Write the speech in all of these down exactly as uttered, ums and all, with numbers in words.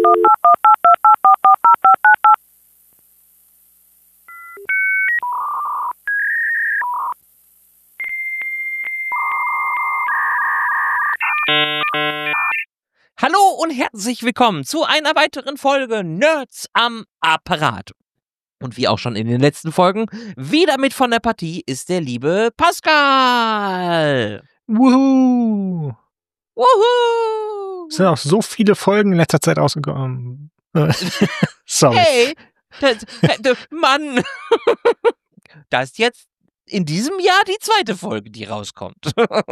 Hallo und herzlich willkommen zu einer weiteren Folge Nerds am Apparat. Und wie auch schon in den letzten Folgen, wieder mit von der Partie ist der liebe Pascal. Wuhu! Wuhu! Es sind auch so viele Folgen in letzter Zeit rausgekommen. Sorry. Hey, das, das, Mann. Das ist jetzt in diesem Jahr die zweite Folge, die rauskommt.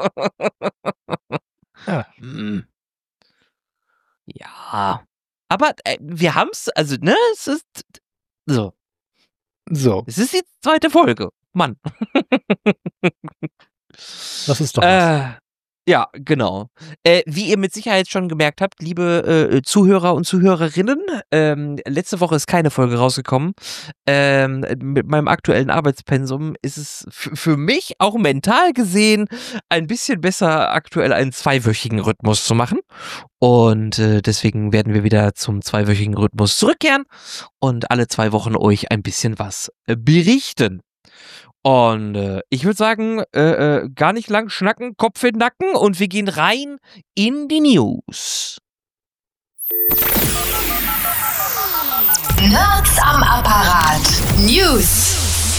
Ja. Hm. Ja, aber äh, wir haben's, also, ne, es ist so. So. Es ist die zweite Folge, Mann. Das ist doch was. Äh, ja, genau. Äh, wie ihr mit Sicherheit schon gemerkt habt, liebe äh, Zuhörer und Zuhörerinnen, ähm, letzte Woche ist keine Folge rausgekommen. Ähm, mit meinem aktuellen Arbeitspensum ist es f- für mich auch mental gesehen ein bisschen besser, aktuell einen zweiwöchigen Rhythmus zu machen. Und äh, deswegen werden wir wieder zum zweiwöchigen Rhythmus zurückkehren und alle zwei Wochen euch ein bisschen was äh, berichten. Und äh, ich würde sagen, äh, äh, gar nicht lang schnacken, Kopf in den Nacken und wir gehen rein in die News. Nerds am Apparat. News.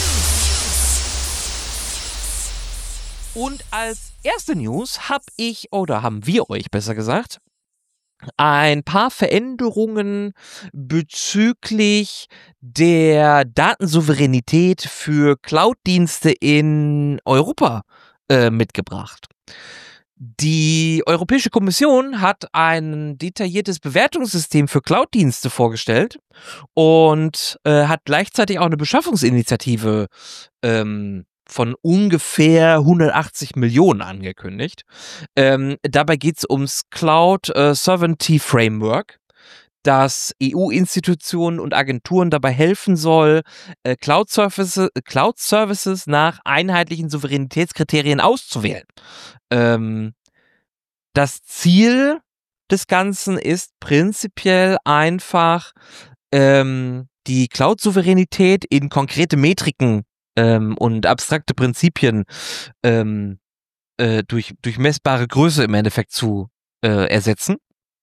Und als erste News habe ich, oder haben wir euch besser gesagt, ein paar Veränderungen bezüglich der Datensouveränität für Cloud-Dienste in Europa äh, mitgebracht. Die Europäische Kommission hat ein detailliertes Bewertungssystem für Cloud-Dienste vorgestellt und äh, hat gleichzeitig auch eine Beschaffungsinitiative ähm, von ungefähr hundertachtzig Millionen angekündigt. Ähm, dabei geht es ums Cloud äh, Sovereignty Framework, das E U-Institutionen und Agenturen dabei helfen soll, äh, Cloud Services, Cloud Services nach einheitlichen Souveränitätskriterien auszuwählen. Ähm, das Ziel des Ganzen ist prinzipiell einfach, ähm, die Cloud-Souveränität in konkrete Metriken ähm, und abstrakte Prinzipien ähm, äh, durch, durch messbare Größe im Endeffekt zu äh, ersetzen.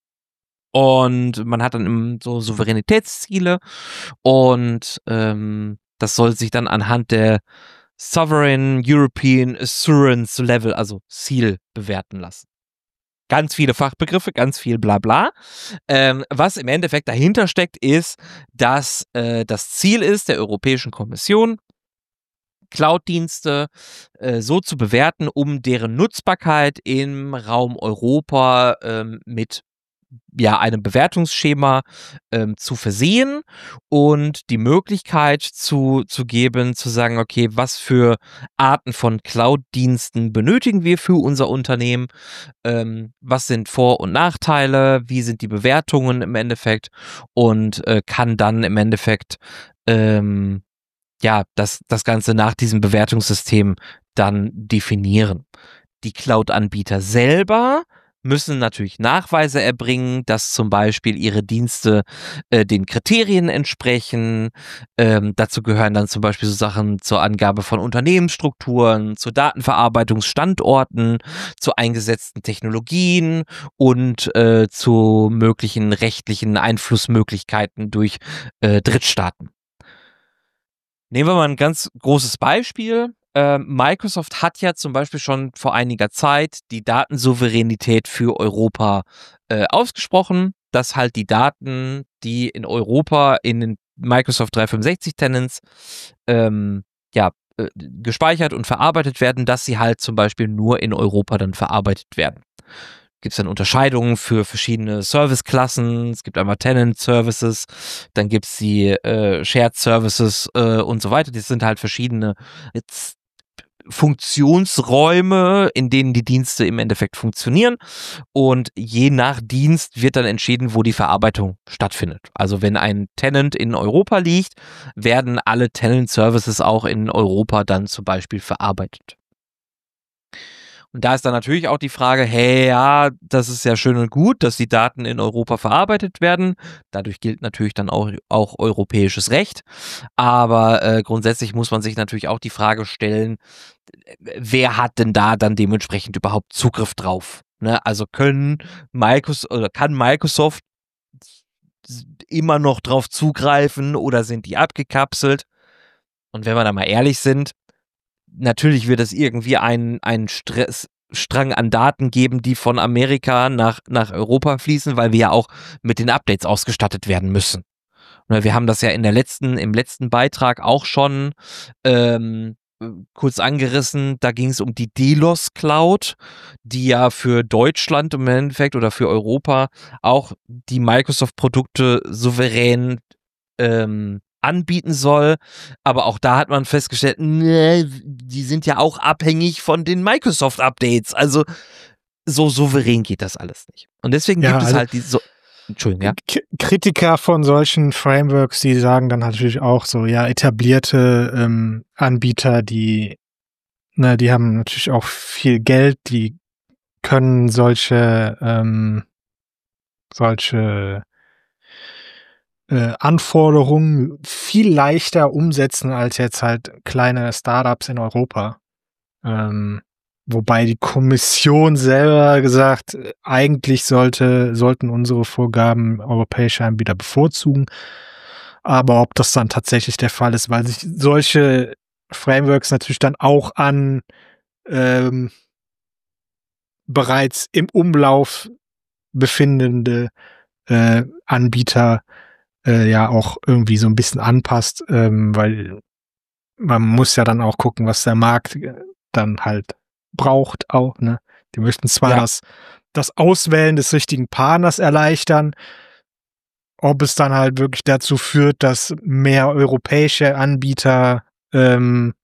Und man hat dann im, so Souveränitätsziele und ähm, das soll sich dann anhand der Sovereign European Assurance Level, also Ziel, bewerten lassen. Ganz viele Fachbegriffe, ganz viel Blabla. Ähm, was im Endeffekt dahinter steckt, ist, dass äh, das Ziel ist der Europäischen Kommission, Cloud-Dienste äh, so zu bewerten, um deren Nutzbarkeit im Raum Europa ähm, mit ja, einem Bewertungsschema ähm, zu versehen und die Möglichkeit zu, zu geben, zu sagen, okay, was für Arten von Cloud-Diensten benötigen wir für unser Unternehmen, ähm, was sind Vor- und Nachteile, wie sind die Bewertungen im Endeffekt und äh, kann dann im Endeffekt ähm, ja, das, das Ganze nach diesem Bewertungssystem dann definieren. Die Cloud-Anbieter selber müssen natürlich Nachweise erbringen, dass zum Beispiel ihre Dienste äh, den Kriterien entsprechen. Ähm, dazu gehören dann zum Beispiel so Sachen zur Angabe von Unternehmensstrukturen, zu Datenverarbeitungsstandorten, zu eingesetzten Technologien und äh, zu möglichen rechtlichen Einflussmöglichkeiten durch äh, Drittstaaten. Nehmen wir mal ein ganz großes Beispiel. Äh, Microsoft hat ja zum Beispiel schon vor einiger Zeit die Datensouveränität für Europa äh, ausgesprochen, dass halt die Daten, die in Europa in den Microsoft dreihundertfünfundsechzig Tenants ähm, ja, äh, gespeichert und verarbeitet werden, dass sie halt zum Beispiel nur in Europa dann verarbeitet werden. Gibt es dann Unterscheidungen für verschiedene Serviceklassen. Es gibt einmal Tenant Services, dann gibt es die äh, Shared Services äh, und so weiter. Das sind halt verschiedene jetzt Funktionsräume, in denen die Dienste im Endeffekt funktionieren. Und je nach Dienst wird dann entschieden, wo die Verarbeitung stattfindet. Also wenn ein Tenant in Europa liegt, werden alle Tenant Services auch in Europa dann zum Beispiel verarbeitet. Und da ist dann natürlich auch die Frage, hey, ja, das ist ja schön und gut, dass die Daten in Europa verarbeitet werden. Dadurch gilt natürlich dann auch, auch europäisches Recht. Aber äh, grundsätzlich muss man sich natürlich auch die Frage stellen, wer hat denn da dann dementsprechend überhaupt Zugriff drauf? Ne? Also können Microsoft oder kann Microsoft immer noch drauf zugreifen oder sind die abgekapselt? Und wenn wir da mal ehrlich sind, natürlich wird es irgendwie einen, einen Stress, Strang an Daten geben, die von Amerika nach, nach Europa fließen, weil wir ja auch mit den Updates ausgestattet werden müssen. Wir haben das ja in der letzten, im letzten Beitrag auch schon ähm, kurz angerissen. Da ging es um die Delos Cloud, die ja für Deutschland im Endeffekt oder für Europa auch die Microsoft-Produkte souverän ähm, anbieten soll, aber auch da hat man festgestellt, nee, die sind ja auch abhängig von den Microsoft-Updates, also so souverän geht das alles nicht. Und deswegen Ja, gibt es also halt diese, so Entschuldigung, ja. K- Kritiker von solchen Frameworks, die sagen dann natürlich auch so, ja, etablierte ähm, Anbieter, die, na, die haben natürlich auch viel Geld, die können solche, ähm, solche Äh, Anforderungen viel leichter umsetzen als jetzt halt kleine Startups in Europa. Ähm, wobei die Kommission selber gesagt, äh, eigentlich sollte, sollten unsere Vorgaben europäische Anbieter bevorzugen. Aber ob das dann tatsächlich der Fall ist, weil sich solche Frameworks natürlich dann auch an ähm, bereits im Umlauf befindende äh, Anbieter äh, ja auch irgendwie so ein bisschen anpasst, ähm, weil man muss ja dann auch gucken, was der Markt äh, dann halt braucht auch, ne? Die möchten zwar Ja. das, das Auswählen des richtigen Partners erleichtern, ob es dann halt wirklich dazu führt, dass mehr europäische Anbieter ähm,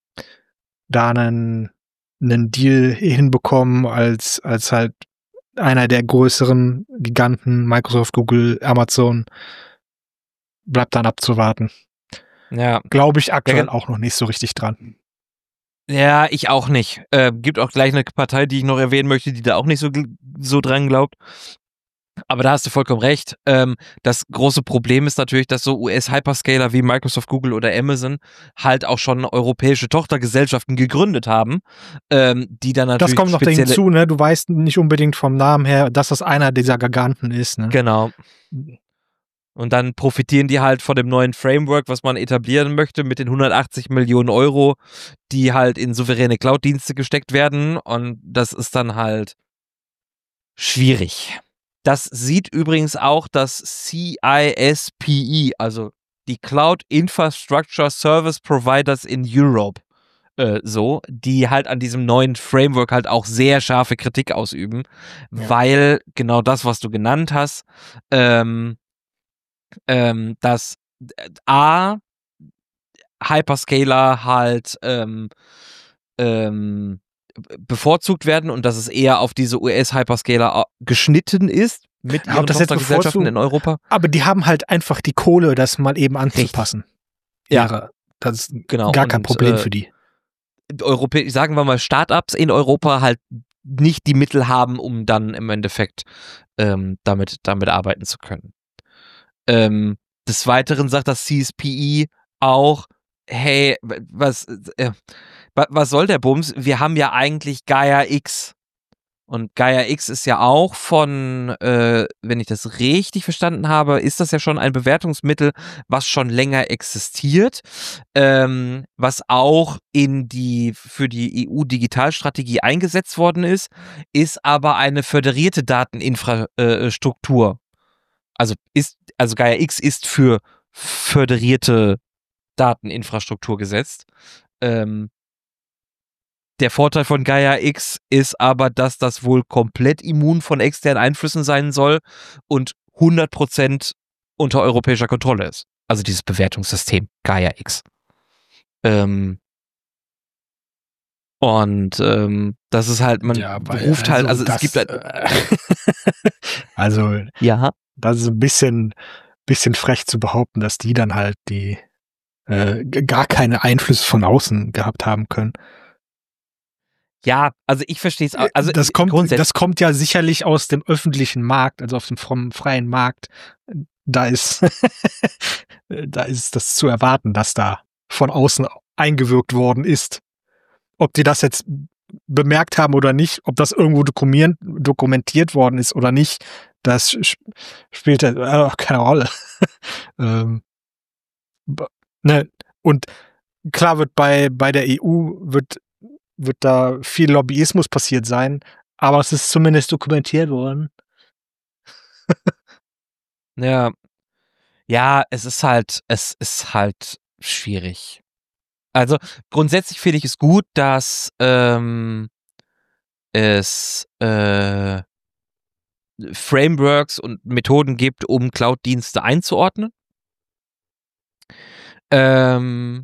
da einen, einen Deal hinbekommen, als, als halt einer der größeren Giganten, Microsoft, Google, Amazon, bleibt dann abzuwarten. Ja, Glaube ich aktuell Ja, auch noch nicht so richtig dran. ja, ich auch nicht. Äh, gibt auch gleich eine Partei, die ich noch erwähnen möchte, die da auch nicht so, gl- so dran glaubt. Aber da hast du vollkommen recht. Ähm, das große Problem ist natürlich, dass so U S-Hyperscaler wie Microsoft, Google oder Amazon halt auch schon europäische Tochtergesellschaften gegründet haben, ähm, die dann natürlich Das kommt noch spezielle... hinzu, ne? Du weißt nicht unbedingt vom Namen her, dass das einer dieser Giganten ist, ne? Genau. Und dann profitieren die halt von dem neuen Framework, was man etablieren möchte, mit den hundertachtzig Millionen Euro, die halt in souveräne Cloud-Dienste gesteckt werden. Und das ist dann halt schwierig. Das sieht übrigens auch das C I S P E, also die Cloud Infrastructure Service Providers in Europe, äh, so, die halt an diesem neuen Framework halt auch sehr scharfe Kritik ausüben, Ja. weil genau das, was du genannt hast, ähm, ähm, dass äh, A, Hyperscaler halt ähm, ähm, bevorzugt werden und dass es eher auf diese U S-Hyperscaler geschnitten ist mit Ja, ihren ob das jetzt Tochtergesellschaften bevorzugt- in Europa. Aber die haben halt einfach die Kohle, das mal eben anzupassen. Ja. Wäre- Das ist Genau, gar kein und, Problem äh, für die. Europä sagen wir mal, Startups in Europa halt nicht die Mittel haben, um dann im Endeffekt ähm, damit, damit arbeiten zu können. Ähm, des Weiteren sagt das C S P E auch, hey, was, äh, was soll der Bums? Wir haben ja eigentlich Gaia X. Und Gaia X ist ja auch von, äh, wenn ich das richtig verstanden habe, ist das ja schon ein Bewertungsmittel, was schon länger existiert, ähm, was auch in die, für die E U-Digitalstrategie eingesetzt worden ist, ist aber eine föderierte Dateninfrastruktur. Also ist, also Gaia X ist für föderierte Dateninfrastruktur gesetzt. Ähm, Der Vorteil von Gaia X ist aber, dass das wohl komplett immun von externen Einflüssen sein soll und hundert Prozent unter europäischer Kontrolle ist. Also dieses Bewertungssystem Gaia X. Ähm, und ähm, das ist halt, man Ja, weil- ruft halt, also das, es gibt halt, äh, also, ja, das ist ein bisschen, bisschen frech zu behaupten, dass die dann halt die äh, g- gar keine Einflüsse von außen gehabt haben können. Ja, also ich verstehe es auch. Also das kommt, grundsätzlich, das kommt ja sicherlich aus dem öffentlichen Markt, also auf dem vom freien Markt. Da ist, da ist das zu erwarten, dass da von außen eingewirkt worden ist. Ob die das jetzt bemerkt haben oder nicht, ob das irgendwo dokumentiert, dokumentiert worden ist oder nicht, das sp- spielt äh, keine Rolle. ähm, ne? Und klar wird bei, bei der E U wird, wird da viel Lobbyismus passiert sein, aber es ist zumindest dokumentiert worden. ja, ja, es ist halt, es ist halt schwierig. Also grundsätzlich finde ich es gut, dass ähm, es äh, Frameworks und Methoden gibt, um Cloud-Dienste einzuordnen. Ähm,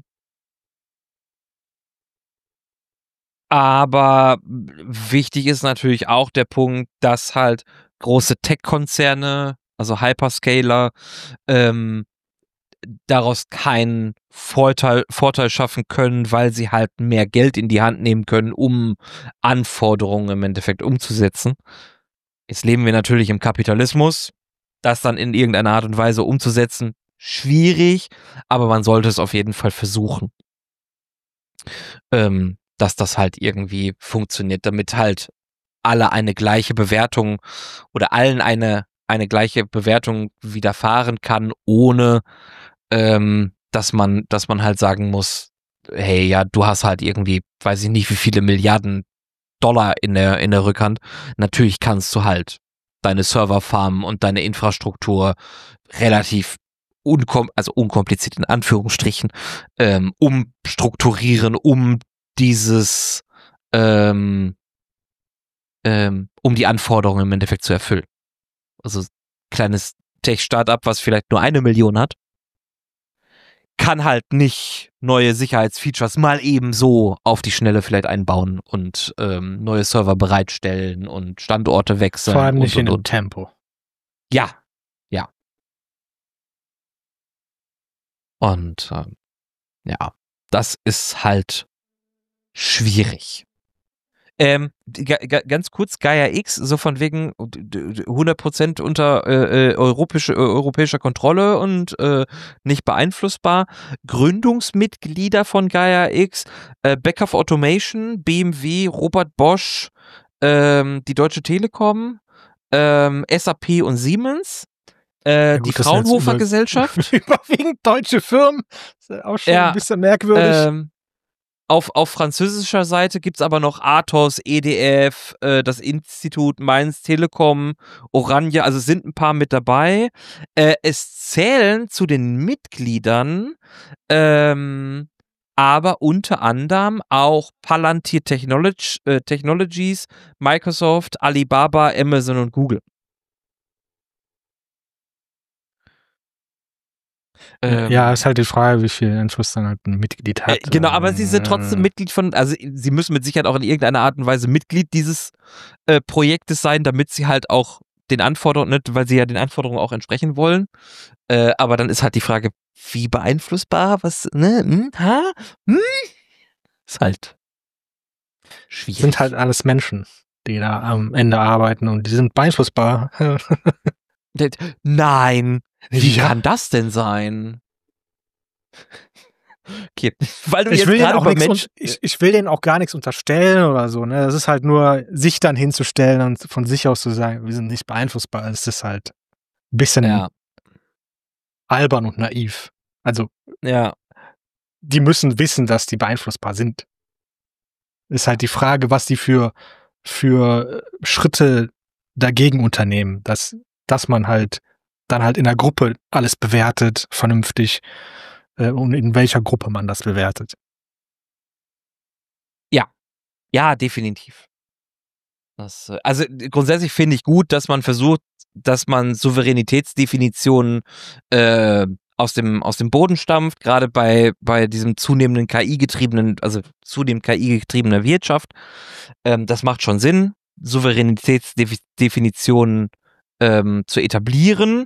aber wichtig ist natürlich auch der Punkt, dass halt große Tech-Konzerne, also Hyperscaler, ähm, daraus keinen Vorteil, Vorteil schaffen können, weil sie halt mehr Geld in die Hand nehmen können, um Anforderungen im Endeffekt umzusetzen. Jetzt leben wir natürlich im Kapitalismus, das dann in irgendeiner Art und Weise umzusetzen, schwierig, aber man sollte es auf jeden Fall versuchen, ähm, dass das halt irgendwie funktioniert, damit halt alle eine gleiche Bewertung oder allen eine, eine gleiche Bewertung widerfahren kann, ohne ähm, dass man, dass man halt sagen muss, hey, ja, du hast halt irgendwie, weiß ich nicht, wie viele Milliarden Dollar in der, in der Rückhand. Natürlich kannst du halt deine Serverfarmen und deine Infrastruktur relativ unkom also unkompliziert in Anführungsstrichen ähm, umstrukturieren, um dieses ähm, ähm, um die Anforderungen im Endeffekt zu erfüllen. Also kleines Tech-Startup, was vielleicht nur eine Million hat, kann halt nicht neue Sicherheitsfeatures mal eben so auf die Schnelle vielleicht einbauen und ähm, neue Server bereitstellen und Standorte wechseln. Vor allem nicht und, in und, dem und. Tempo. Ja, ja. Und ähm, ja, das ist halt schwierig. Ähm, ganz kurz, Gaia X, so von wegen hundert Prozent unter äh, europäische, äh, europäischer Kontrolle und äh, nicht beeinflussbar. Gründungsmitglieder von Gaia X, äh, Beckhoff Automation, B M W, Robert Bosch, ähm, die Deutsche Telekom, ähm, S A P und Siemens, äh, Ja gut, die das sind jetzt Fraunhofer über- Gesellschaft. Überwiegend deutsche Firmen. Ist ja auch schon Ja, ein bisschen merkwürdig. Ähm, Auf, auf französischer Seite gibt es aber noch Athos, E D F, äh, das Institut Mainz Telekom, Oranje, also sind ein paar mit dabei. Äh, es zählen zu den Mitgliedern ähm, aber unter anderem auch Palantir Technolog äh, Technologies, Microsoft, Alibaba, Amazon und Google. Ähm, ja, ist halt die Frage, wie viel Einfluss dann halt ein Mitglied hat. Äh, genau, aber sie sind trotzdem Äh, Mitglied von, also sie müssen mit Sicherheit auch in irgendeiner Art und Weise Mitglied dieses äh, Projektes sein, damit sie halt auch den Anforderungen, nicht, weil sie ja den Anforderungen auch entsprechen wollen. Äh, aber dann ist halt die Frage, wie beeinflussbar, was, ne, hm, ha, hm? Ist halt schwierig. Sind halt alles Menschen, die da am Ende arbeiten und die sind beeinflussbar. Nein, wie Ja. kann das denn sein? Okay, weil du Ich jetzt will, denen gerade auch bei nichts Menschen, un- ich, ich will denen auch gar nichts unterstellen oder so. Ne? Das ist halt nur, sich dann hinzustellen und von sich aus zu sagen, wir sind nicht beeinflussbar. Es ist halt ein bisschen ja, albern und naiv. Also, ja, die müssen wissen, dass die beeinflussbar sind. Ist halt die Frage, was die für, für Schritte dagegen unternehmen, dass, dass man halt dann halt in der Gruppe alles bewertet, vernünftig, äh, und in welcher Gruppe man das bewertet. ja, definitiv. Das, äh, also äh, grundsätzlich finde ich gut, dass man versucht, dass man Souveränitätsdefinitionen äh, aus dem aus dem Boden stampft, gerade bei bei diesem zunehmenden K I-getriebenen, also zunehmend K I-getriebener Wirtschaft. Ähm, das macht schon Sinn, Souveränitätsdefinitionen ähm, zu etablieren.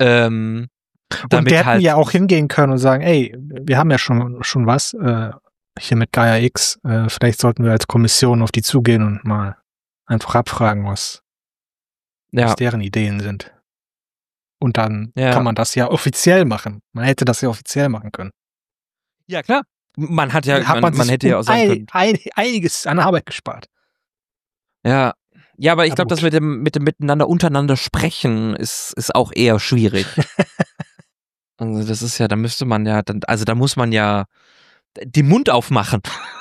Ähm, Und damit wir hätten halt ja auch hingehen können und sagen, ey, wir haben ja schon, schon was, äh, hier mit Gaia X, äh, vielleicht sollten wir als Kommission auf die zugehen und mal einfach abfragen, was, Ja. was deren Ideen sind. Und dann Ja. kann man das ja offiziell machen. Man hätte das ja offiziell machen können. Ja, klar. Man hat ja, Hat man, man sich hätte ja um auch sagen können. ein, ein, einiges an Arbeit gespart. Ja. Ja, aber ich Aber glaube, das gut. mit dem, mit dem Miteinander untereinander sprechen ist, ist auch eher schwierig. Also das ist ja, da müsste man ja, dann, also da muss man ja den Mund aufmachen.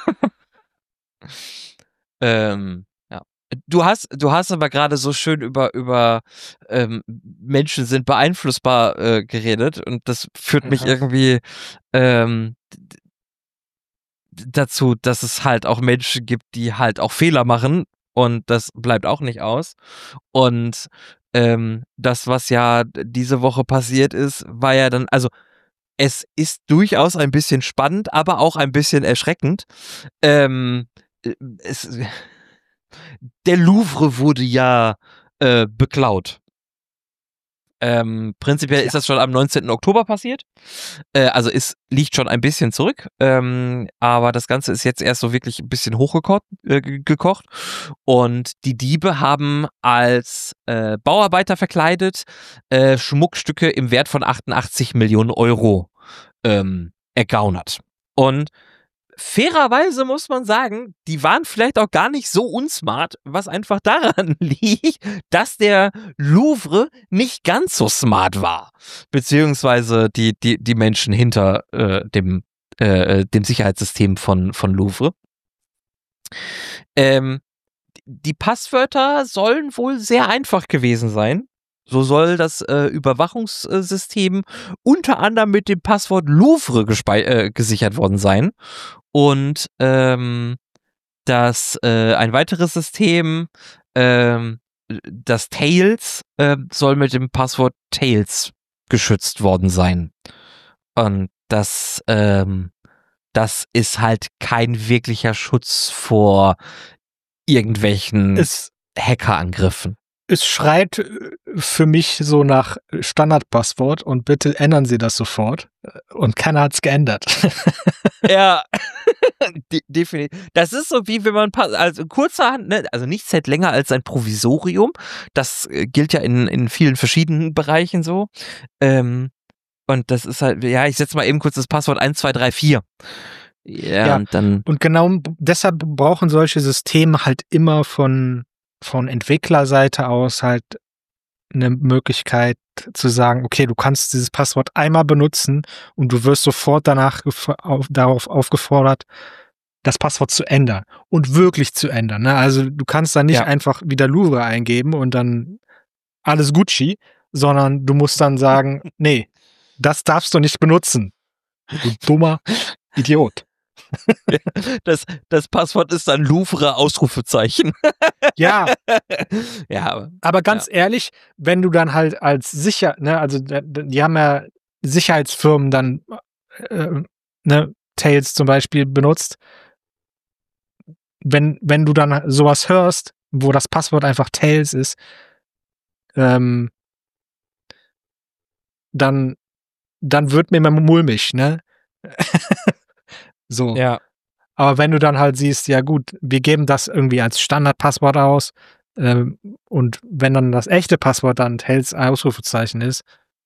ähm, ja. Du hast, du hast aber gerade so schön über, über ähm, Menschen sind beeinflussbar äh, geredet und das führt mich Ja. irgendwie ähm, d- dazu, dass es halt auch Menschen gibt, die halt auch Fehler machen und das bleibt auch nicht aus. Und ähm, das, was ja diese Woche passiert ist, war ja dann, also es ist durchaus ein bisschen spannend, aber auch ein bisschen erschreckend. Ähm, äh, es, der Louvre wurde ja äh, beklaut. Ähm, prinzipiell Ja. ist das schon am neunzehnten Oktober passiert. Äh, also es liegt schon ein bisschen zurück. Ähm, aber das Ganze ist jetzt erst so wirklich ein bisschen hochgekocht. Äh, ge- gekocht. Und die Diebe haben als äh, Bauarbeiter verkleidet äh, Schmuckstücke im Wert von achtundachtzig Millionen Euro ähm, ergaunert. Und fairerweise muss man sagen, die waren vielleicht auch gar nicht so unsmart, was einfach daran liegt, dass der Louvre nicht ganz so smart war. Beziehungsweise die, die, die Menschen hinter äh, dem, äh, dem Sicherheitssystem von, von Louvre. Ähm, die Passwörter sollen wohl sehr einfach gewesen sein. So soll das äh, Überwachungssystem unter anderem mit dem Passwort Louvre gespei- äh, gesichert worden sein. Und ähm, das äh, ein weiteres System, ähm, das Tails, äh, soll mit dem Passwort Tails geschützt worden sein. Und das, ähm, das ist halt kein wirklicher Schutz vor irgendwelchen Es, Hackerangriffen. es schreit äh, für mich so nach Standardpasswort und bitte ändern Sie das sofort. Und keiner hat's geändert. Ja, De definitiv. Das ist so wie wenn man, also kurzerhand, ne, also nichts hält länger als ein Provisorium. Das äh, gilt ja in, in vielen verschiedenen Bereichen so. Ähm, und das ist halt, ja, ich setze mal eben kurz das Passwort eins zwei drei vier. Ja, Ja. und dann. Und genau deshalb brauchen solche Systeme halt immer von, von Entwicklerseite aus halt eine Möglichkeit zu sagen, okay, du kannst dieses Passwort einmal benutzen und du wirst sofort danach auf, darauf aufgefordert, das Passwort zu ändern und wirklich zu ändern. Ne? Also du kannst dann nicht Ja. einfach wieder Louvre eingeben und dann alles Gucci, sondern du musst dann sagen, nee, das darfst du nicht benutzen. Du dummer Idiot. Das, das Passwort ist dann Louvre Ausrufezeichen. Ja, Ja, aber aber ganz ehrlich, wenn du dann halt als sicher, ne, also d- d- die haben ja Sicherheitsfirmen dann, äh, ne, Tails zum Beispiel benutzt, wenn, wenn du dann sowas hörst, wo das Passwort einfach Tails ist, ähm, dann, dann wird mir immer mulmig, ne? So. ja. Aber wenn du dann halt siehst, ja gut, wir geben das irgendwie als Standardpasswort aus, ähm, und wenn dann das echte Passwort dann Tails Ausrufezeichen ist,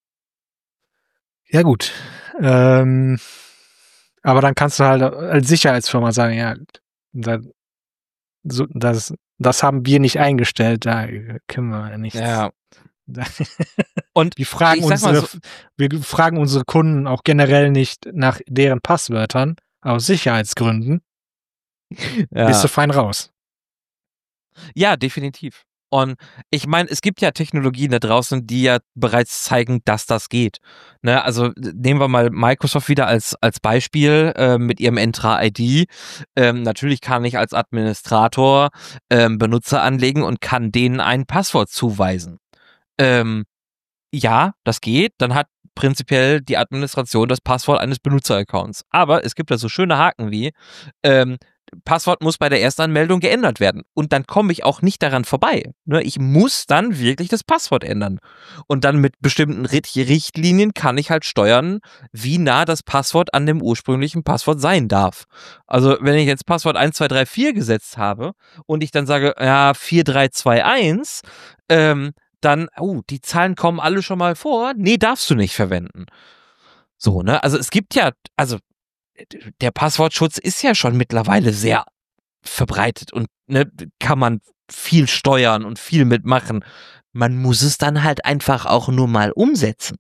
ja gut. Ähm, aber dann kannst du halt als Sicherheitsfirma sagen, ja, da, so, das, das haben wir nicht eingestellt, da können wir nichts. Ja. Da- Und wir fragen ich sag mal unsere, wir fragen unsere Kunden auch generell nicht nach deren Passwörtern aus Sicherheitsgründen. Ja. Bist du fein raus. Ja, definitiv. Und ich meine, es gibt ja Technologien da draußen, die ja bereits zeigen, dass das geht. Ne, also nehmen wir mal Microsoft wieder als, als Beispiel äh, mit ihrem Entra I D. Ähm, natürlich kann ich als Administrator ähm, Benutzer anlegen und kann denen ein Passwort zuweisen. Ähm, ja, das geht. Dann hat prinzipiell die Administration das Passwort eines Benutzeraccounts. Aber es gibt da so schöne Haken wie, ähm, Passwort muss bei der Erstanmeldung geändert werden. Und dann komme ich auch nicht daran vorbei. Ne? Ich muss dann wirklich das Passwort ändern. Und dann mit bestimmten Richtlinien kann ich halt steuern, wie nah das Passwort an dem ursprünglichen Passwort sein darf. Also wenn ich jetzt Passwort eins zwei drei vier gesetzt habe und ich dann sage, ja, vier drei zwei eins, ähm, dann, oh, die Zahlen kommen alle schon mal vor. Nee, darfst du nicht verwenden. So, ne? Also es gibt ja, also der Passwortschutz ist ja schon mittlerweile sehr verbreitet und ne, kann man viel steuern und viel mitmachen. Man muss es dann halt einfach auch nur mal umsetzen.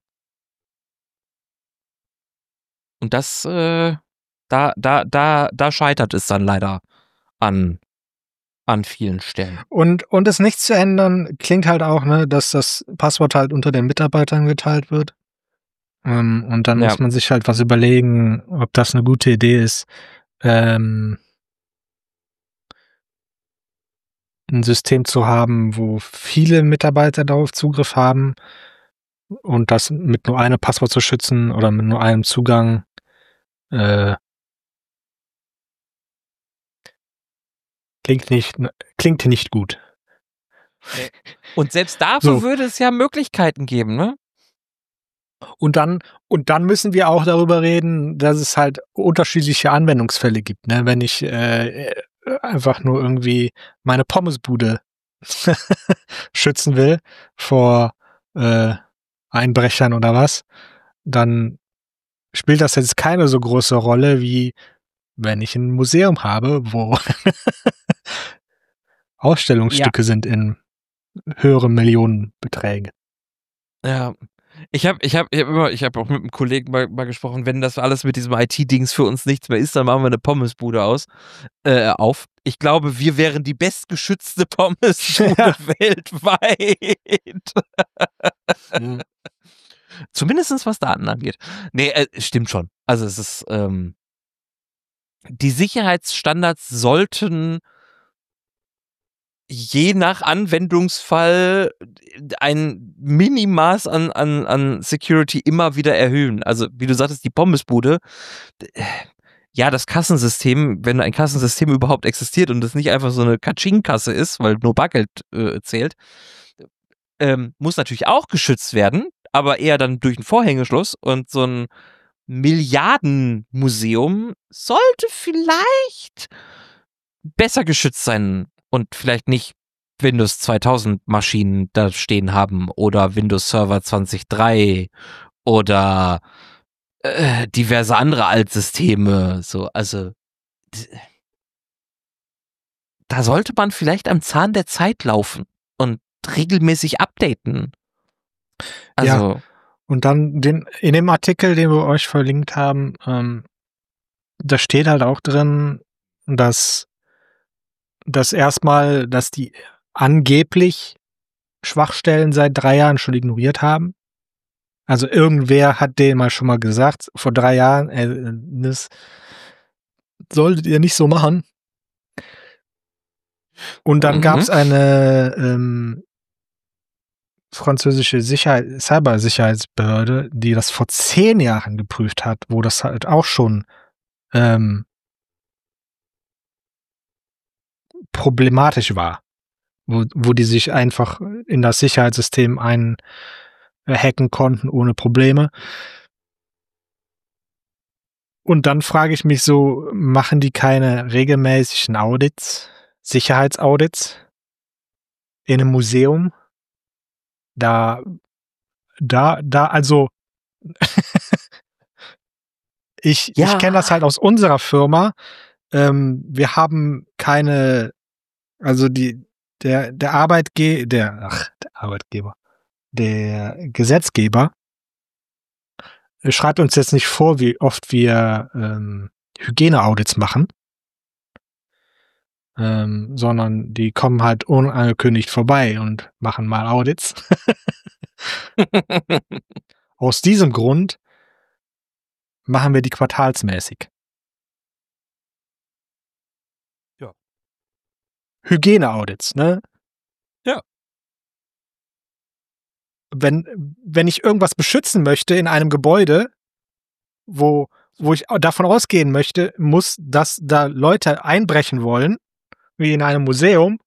Und das, äh, da, da, da, da scheitert es dann leider an, an vielen Stellen. Und, und es nicht zu ändern, klingt halt auch, ne, dass das Passwort halt unter den Mitarbeitern geteilt wird. Ähm, und dann Ja. muss man sich halt was überlegen, ob das eine gute Idee ist, ähm, ein System zu haben, wo viele Mitarbeiter darauf Zugriff haben und das mit nur einem Passwort zu schützen oder mit nur einem Zugang. Äh, klingt nicht, klingt nicht gut. Und selbst dafür So. würde es ja Möglichkeiten geben, ne? Und dann, und dann müssen wir auch darüber reden, dass es halt unterschiedliche Anwendungsfälle gibt. Ne? Wenn ich äh, einfach nur irgendwie meine Pommesbude schützen will vor äh, Einbrechern oder was, dann spielt das jetzt keine so große Rolle, wie wenn ich ein Museum habe, wo Ausstellungsstücke ja. sind in höhere Millionenbeträge. Ja. Ich habe ich hab, ich hab immer, ich habe auch mit einem Kollegen mal, mal gesprochen, wenn das alles mit diesem I T-Dings für uns nichts mehr ist, dann machen wir eine Pommesbude aus, äh, auf. Ich glaube, wir wären die bestgeschützte Pommesbude ja. weltweit. ja. Zumindest was Daten angeht. Nee, äh, stimmt schon. Also es ist, ähm, die Sicherheitsstandards sollten je nach Anwendungsfall ein Minimaß an, an, an Security immer wieder erhöhen. Also, wie du sagtest, die Pommesbude, ja, das Kassensystem, wenn ein Kassensystem überhaupt existiert und das nicht einfach so eine Katsching-Kasse ist, weil nur Bargeld äh, zählt, ähm, muss natürlich auch geschützt werden, aber eher dann durch ein Vorhängeschloss und so ein Milliardenmuseum sollte vielleicht besser geschützt sein. Und vielleicht nicht Windows zweitausend Maschinen da stehen haben oder Windows Server zwanzig Punkt drei oder äh, diverse andere Altsysteme. So, also da sollte man vielleicht am Zahn der Zeit laufen und regelmäßig updaten. Also ja, und dann den in dem Artikel, den wir euch verlinkt haben, ähm, da steht halt auch drin, dass dass erstmal, dass die angeblich Schwachstellen seit drei Jahren schon ignoriert haben. Also irgendwer hat denen mal schon mal gesagt, vor drei Jahren, äh, das solltet ihr nicht so machen. Und dann mhm. gab es eine ähm, französische Sicherheit, Cybersicherheitsbehörde, die das vor zehn Jahren geprüft hat, wo das halt auch schon ähm, problematisch war. Wo, wo die sich einfach in das Sicherheitssystem einhacken konnten ohne Probleme. Und dann frage ich mich so, machen die keine regelmäßigen Audits, Sicherheitsaudits in einem Museum? Da, da, da, also ich, ja. ich kenne das halt aus unserer Firma. Ähm, wir haben keine, also die, der, der Arbeitgeber, der, ach, der Arbeitgeber, der Gesetzgeber schreibt uns jetzt nicht vor, wie oft wir ähm, Hygieneaudits machen, ähm, sondern die kommen halt unangekündigt vorbei und machen mal Audits. Aus diesem Grund machen wir die quartalsmäßig. Ja. Hygieneaudits, ne? Ja. Wenn, wenn ich irgendwas beschützen möchte in einem Gebäude, wo, wo ich davon ausgehen möchte, muss, dass da Leute einbrechen wollen, wie in einem Museum,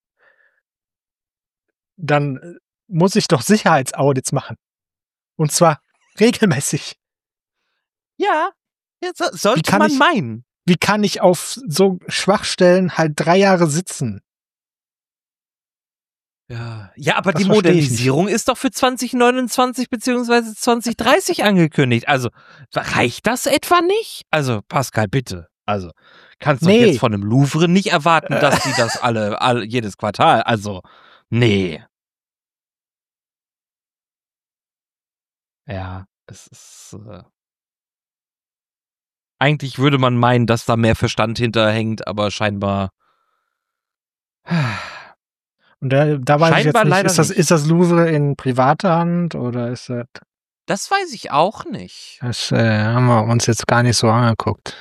dann muss ich doch Sicherheitsaudits machen. Und zwar regelmäßig. Ja, ja so, sollte kann man ich- meinen. Wie kann ich auf so Schwachstellen halt drei Jahre sitzen? Ja, ja, aber Das die versteh ich nicht. Modernisierung ist doch für zwanzig neunundzwanzig beziehungsweise zwanzig dreißig angekündigt. Also, reicht das etwa nicht? Also, Pascal, bitte. Also, kannst Nee. doch jetzt von einem Louvre nicht erwarten, dass die das alle, alle jedes Quartal, also, nee. Ja, es ist, äh eigentlich würde man meinen, dass da mehr Verstand hinterhängt, aber scheinbar, Und da, da weiß ich jetzt Scheinbar nicht, leider ist das, nicht. ist das Louvre in privater Hand oder ist das, das weiß ich auch nicht. das äh, haben wir uns jetzt gar nicht so angeguckt.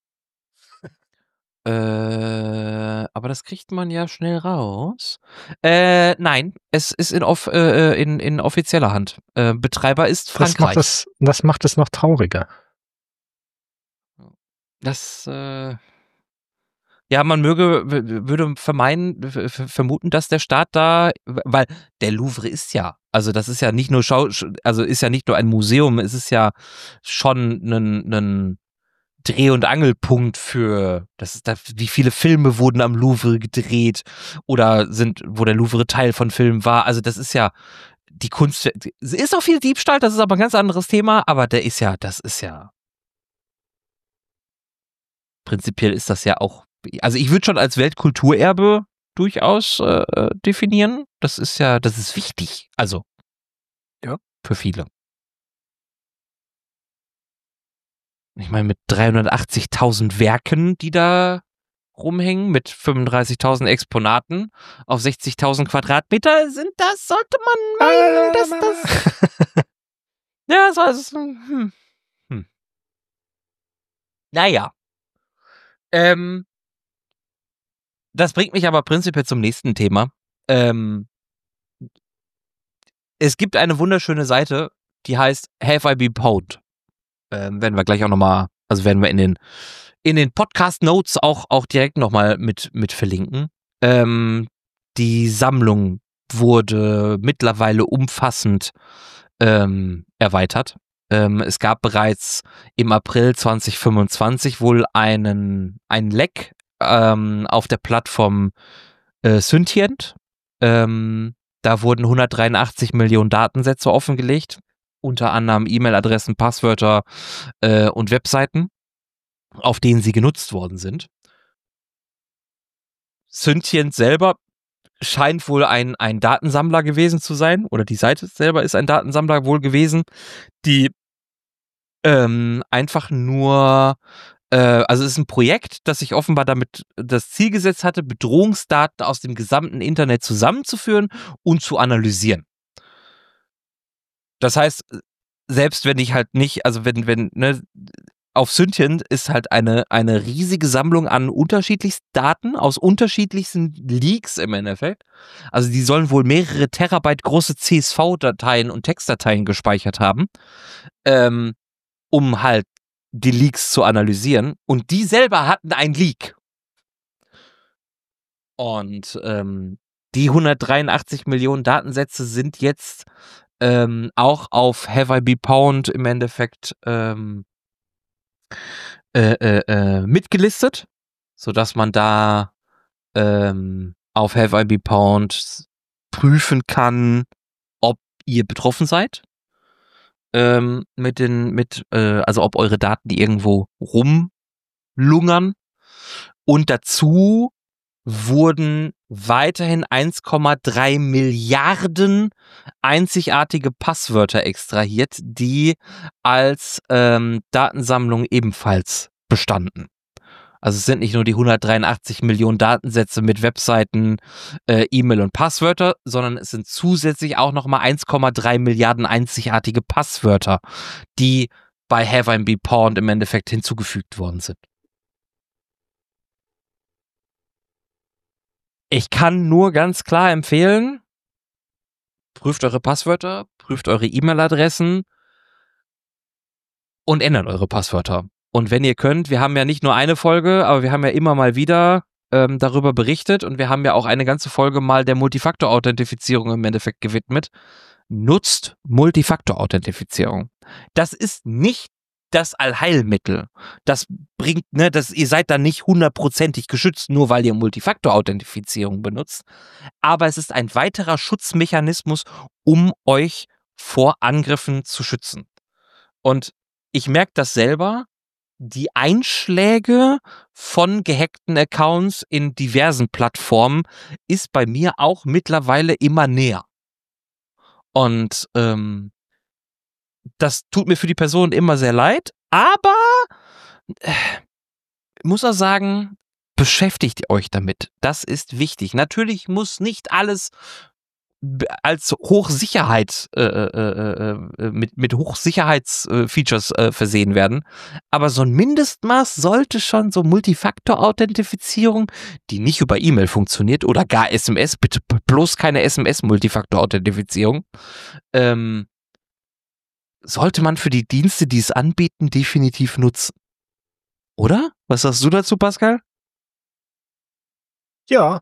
Äh, aber das kriegt man ja schnell raus. Äh, nein, es ist in, off, äh, in, in offizieller Hand. Äh, Betreiber ist Das macht Frankreich. es, das macht es noch trauriger. Das, äh, ja, man möge, w- würde vermeiden, v- v- vermuten, dass der Staat da, weil der Louvre ist ja, also das ist ja nicht nur Schau, also ist ja nicht nur ein Museum, es ist ja schon ein, ein Dreh- und Angelpunkt für, das ist da, wie viele Filme wurden am Louvre gedreht oder sind, wo der Louvre Teil von Filmen war. Also das ist ja die Kunst, es ist auch viel Diebstahl, das ist aber ein ganz anderes Thema, aber der ist ja, das ist ja, prinzipiell ist das ja auch, also ich würde schon als Weltkulturerbe durchaus äh, definieren. Das ist ja, das ist wichtig. Also, Ja. für viele. Ich meine, mit dreihundertachtzigtausend Werken, die da rumhängen, mit fünfunddreißigtausend Exponaten auf sechzigtausend Quadratmeter sind das, sollte man meinen, dass das... Ja, so ist es. Hm. Hm. Naja. Ähm, das bringt mich aber prinzipiell zum nächsten Thema. Ähm, es gibt eine wunderschöne Seite, die heißt Have I Been Pwned? Ähm, werden wir gleich auch nochmal, also werden wir in den in den Podcast-Notes auch, auch direkt nochmal mit, mit verlinken. Ähm, die Sammlung wurde mittlerweile umfassend ähm, erweitert. Ähm, es gab bereits im April zwanzig fünfundzwanzig wohl einen, einen Leck ähm, auf der Plattform äh, Syntient. Ähm, da wurden hundertdreiundachtzig Millionen Datensätze offengelegt, unter anderem E-Mail-Adressen, Passwörter äh, und Webseiten, auf denen sie genutzt worden sind. Syntient selber scheint wohl ein, ein Datensammler gewesen zu sein, oder die Seite selber ist ein Datensammler wohl gewesen, die ähm, einfach nur, äh, also es ist ein Projekt, das sich offenbar damit das Ziel gesetzt hatte, Bedrohungsdaten aus dem gesamten Internet zusammenzuführen und zu analysieren. Das heißt, selbst wenn ich halt nicht, also wenn, wenn, ne, auf Syntient ist halt eine, eine riesige Sammlung an unterschiedlichsten Daten aus unterschiedlichsten Leaks im Endeffekt. Also die sollen wohl mehrere Terabyte große C S V-Dateien und Textdateien gespeichert haben, ähm, um halt die Leaks zu analysieren. Und die selber hatten ein Leak. Und ähm, die hundertdreiundachtzig Millionen Datensätze sind jetzt ähm, auch auf Have I Been Pwned im Endeffekt ähm, Äh, äh, äh, mitgelistet, sodass man da ähm, auf Have I Been Pwned prüfen kann, ob ihr betroffen seid. Ähm, mit den, mit, äh, also ob eure Daten die irgendwo rumlungern. Und dazu wurden weiterhin eins Komma drei Milliarden einzigartige Passwörter extrahiert, die als ähm, Datensammlung ebenfalls bestanden. Also es sind nicht nur die hundertdreiundachtzig Millionen Datensätze mit Webseiten, äh, E-Mail und Passwörter, sondern es sind zusätzlich auch nochmal eins Komma drei Milliarden einzigartige Passwörter, die bei Have I Been Pwned im Endeffekt hinzugefügt worden sind. Ich kann nur ganz klar empfehlen, prüft eure Passwörter, prüft eure E-Mail-Adressen und ändert eure Passwörter. Und wenn ihr könnt, wir haben ja nicht nur eine Folge, aber wir haben ja immer mal wieder ähm, darüber berichtet und wir haben ja auch eine ganze Folge mal der Multifaktor-Authentifizierung im Endeffekt gewidmet. Nutzt Multifaktor-Authentifizierung. Das ist nicht das Allheilmittel. Das bringt, ne, das, ihr seid dann nicht hundertprozentig geschützt, nur weil ihr Multifaktor-Authentifizierung benutzt. Aber es ist ein weiterer Schutzmechanismus, um euch vor Angriffen zu schützen. Und ich merke das selber, die Einschläge von gehackten Accounts in diversen Plattformen ist bei mir auch mittlerweile immer näher. Und ähm, das tut mir für die Person immer sehr leid, aber äh, muss auch sagen, beschäftigt euch damit. Das ist wichtig. Natürlich muss nicht alles als Hochsicherheit äh, äh, äh, mit, mit Hochsicherheitsfeatures äh, versehen werden. Aber so ein Mindestmaß sollte schon so Multifaktor-Authentifizierung, die nicht über E-Mail funktioniert oder gar S M S, bitte bloß keine S M S-Multifaktor-Authentifizierung, ähm, sollte man für die Dienste, die es anbieten, definitiv nutzen. Oder? Was sagst du dazu, Pascal? Ja.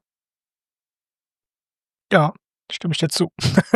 Ja, stimme ich dir zu.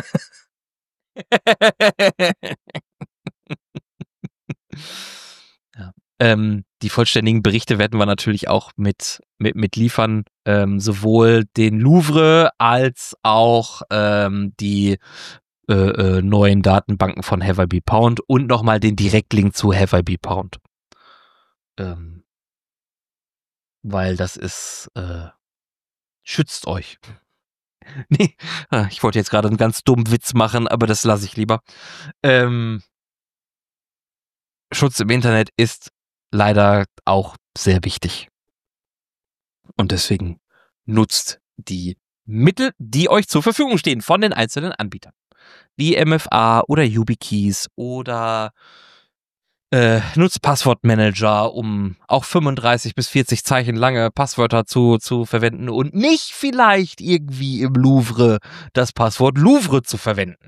Ja. Ähm, die vollständigen Berichte werden wir natürlich auch mit, mit, mit liefern. Ähm, sowohl den Louvre als auch ähm, die äh, äh, neuen Datenbanken von Have I Be Pound und nochmal den Direktlink zu Have I Be Pound. Ähm, weil das ist, äh, schützt euch. Nee, ich wollte jetzt gerade einen ganz dummen Witz machen, aber das lasse ich lieber. Ähm, Schutz im Internet ist leider auch sehr wichtig. Und deswegen nutzt die Mittel, die euch zur Verfügung stehen von den einzelnen Anbietern. Wie M F A oder YubiKeys oder äh, nutzt Passwortmanager, um auch fünfunddreißig bis vierzig Zeichen lange Passwörter zu, zu verwenden und nicht vielleicht irgendwie im Louvre das Passwort Louvre zu verwenden.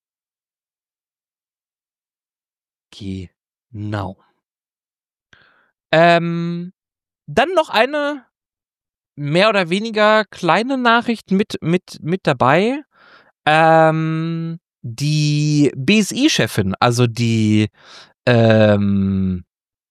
Genau. Ähm, dann noch eine mehr oder weniger kleine Nachricht mit, mit, mit dabei. Ähm, die B S I-Chefin, also die ähm,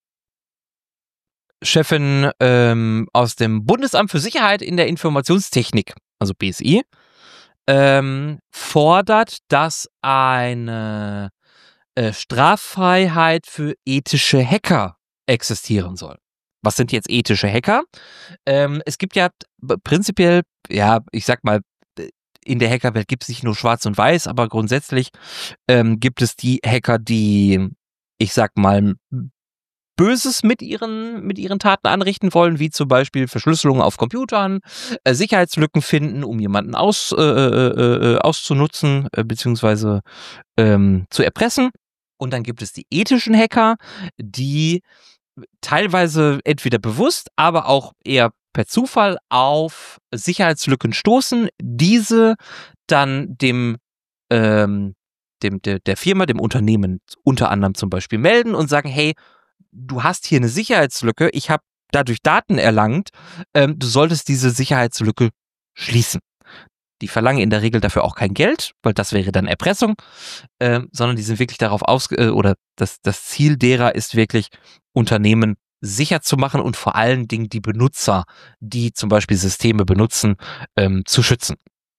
Chefin ähm, aus dem Bundesamt für Sicherheit in der Informationstechnik, also B S I, ähm, fordert, dass eine äh, Straffreiheit für ethische Hacker existieren soll. Was sind jetzt ethische Hacker? Ähm, es gibt ja prinzipiell, ja, ich sag mal, in der Hackerwelt gibt es nicht nur schwarz und weiß, aber grundsätzlich ähm, gibt es die Hacker, die, ich sag mal, Böses mit ihren, mit ihren Taten anrichten wollen, wie zum Beispiel Verschlüsselung auf Computern, äh, Sicherheitslücken finden, um jemanden aus, äh, äh, äh, auszunutzen, äh, beziehungsweise ähm, zu erpressen. Und dann gibt es die ethischen Hacker, die teilweise entweder bewusst, aber auch eher per Zufall auf Sicherheitslücken stoßen, diese dann dem, ähm, dem der, der Firma, dem Unternehmen unter anderem zum Beispiel melden und sagen, hey, du hast hier eine Sicherheitslücke, ich habe dadurch Daten erlangt, ähm, du solltest diese Sicherheitslücke schließen. Die verlangen in der Regel dafür auch kein Geld, weil das wäre dann Erpressung, äh, sondern die sind wirklich darauf aus, äh, oder das, das Ziel derer ist wirklich, Unternehmen sicher zu machen und vor allen Dingen die Benutzer, die zum Beispiel Systeme benutzen, ähm, zu schützen.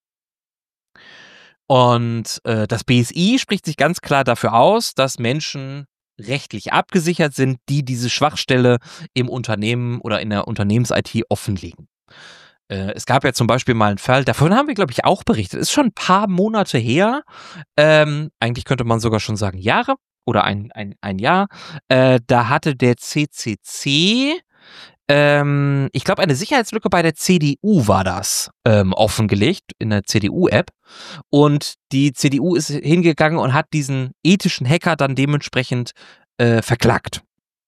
Und äh, das B S I spricht sich ganz klar dafür aus, dass Menschen rechtlich abgesichert sind, die diese Schwachstelle im Unternehmen oder in der Unternehmens-I T offenlegen. Äh, es gab ja zum Beispiel mal einen Fall, davon haben wir, glaube ich, auch berichtet. Ist schon ein paar Monate her. Ähm, eigentlich könnte man sogar schon sagen Jahre oder ein, ein, ein Jahr. Äh, da hatte der C C C, ähm, ich glaube, eine Sicherheitslücke bei der C D U war das, ähm, offengelegt in der C D U-App. Und die C D U ist hingegangen und hat diesen ethischen Hacker dann dementsprechend äh, verklagt.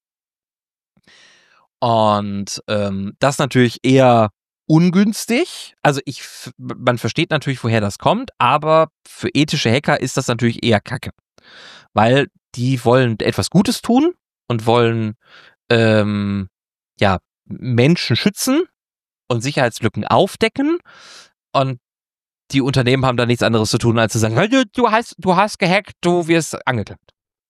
Und ähm, das natürlich eher ungünstig. Also ich, man versteht natürlich, woher das kommt, aber für ethische Hacker ist das natürlich eher Kacke. Weil die wollen etwas Gutes tun und wollen ähm, ja, Menschen schützen und Sicherheitslücken aufdecken. Und die Unternehmen haben da nichts anderes zu tun, als zu sagen, du, du hast, du hast gehackt, du wirst angeklagt.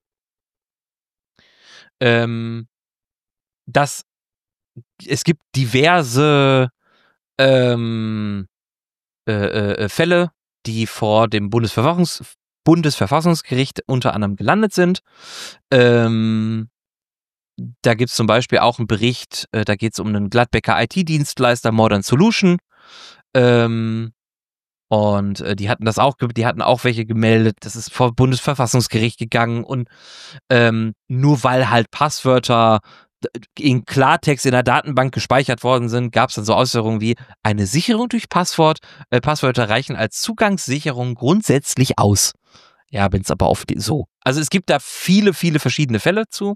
Ähm, das, es gibt diverse ähm, äh, äh, Fälle, die vor dem Bundesverfassungs Bundesverfassungsgericht unter anderem gelandet sind. Ähm, da gibt es zum Beispiel auch einen Bericht, äh, da geht es um einen Gladbecker I T-Dienstleister, Modern Solution. Ähm, und äh, die hatten das auch, die hatten auch welche gemeldet, das ist vor Bundesverfassungsgericht gegangen und ähm, nur weil halt Passwörter in Klartext in der Datenbank gespeichert worden sind, gab es dann so Äußerungen wie, eine Sicherung durch Passwort, äh, Passwörter reichen als Zugangssicherung grundsätzlich aus. Ja, bin es aber oft so. Also es gibt da viele, viele verschiedene Fälle zu.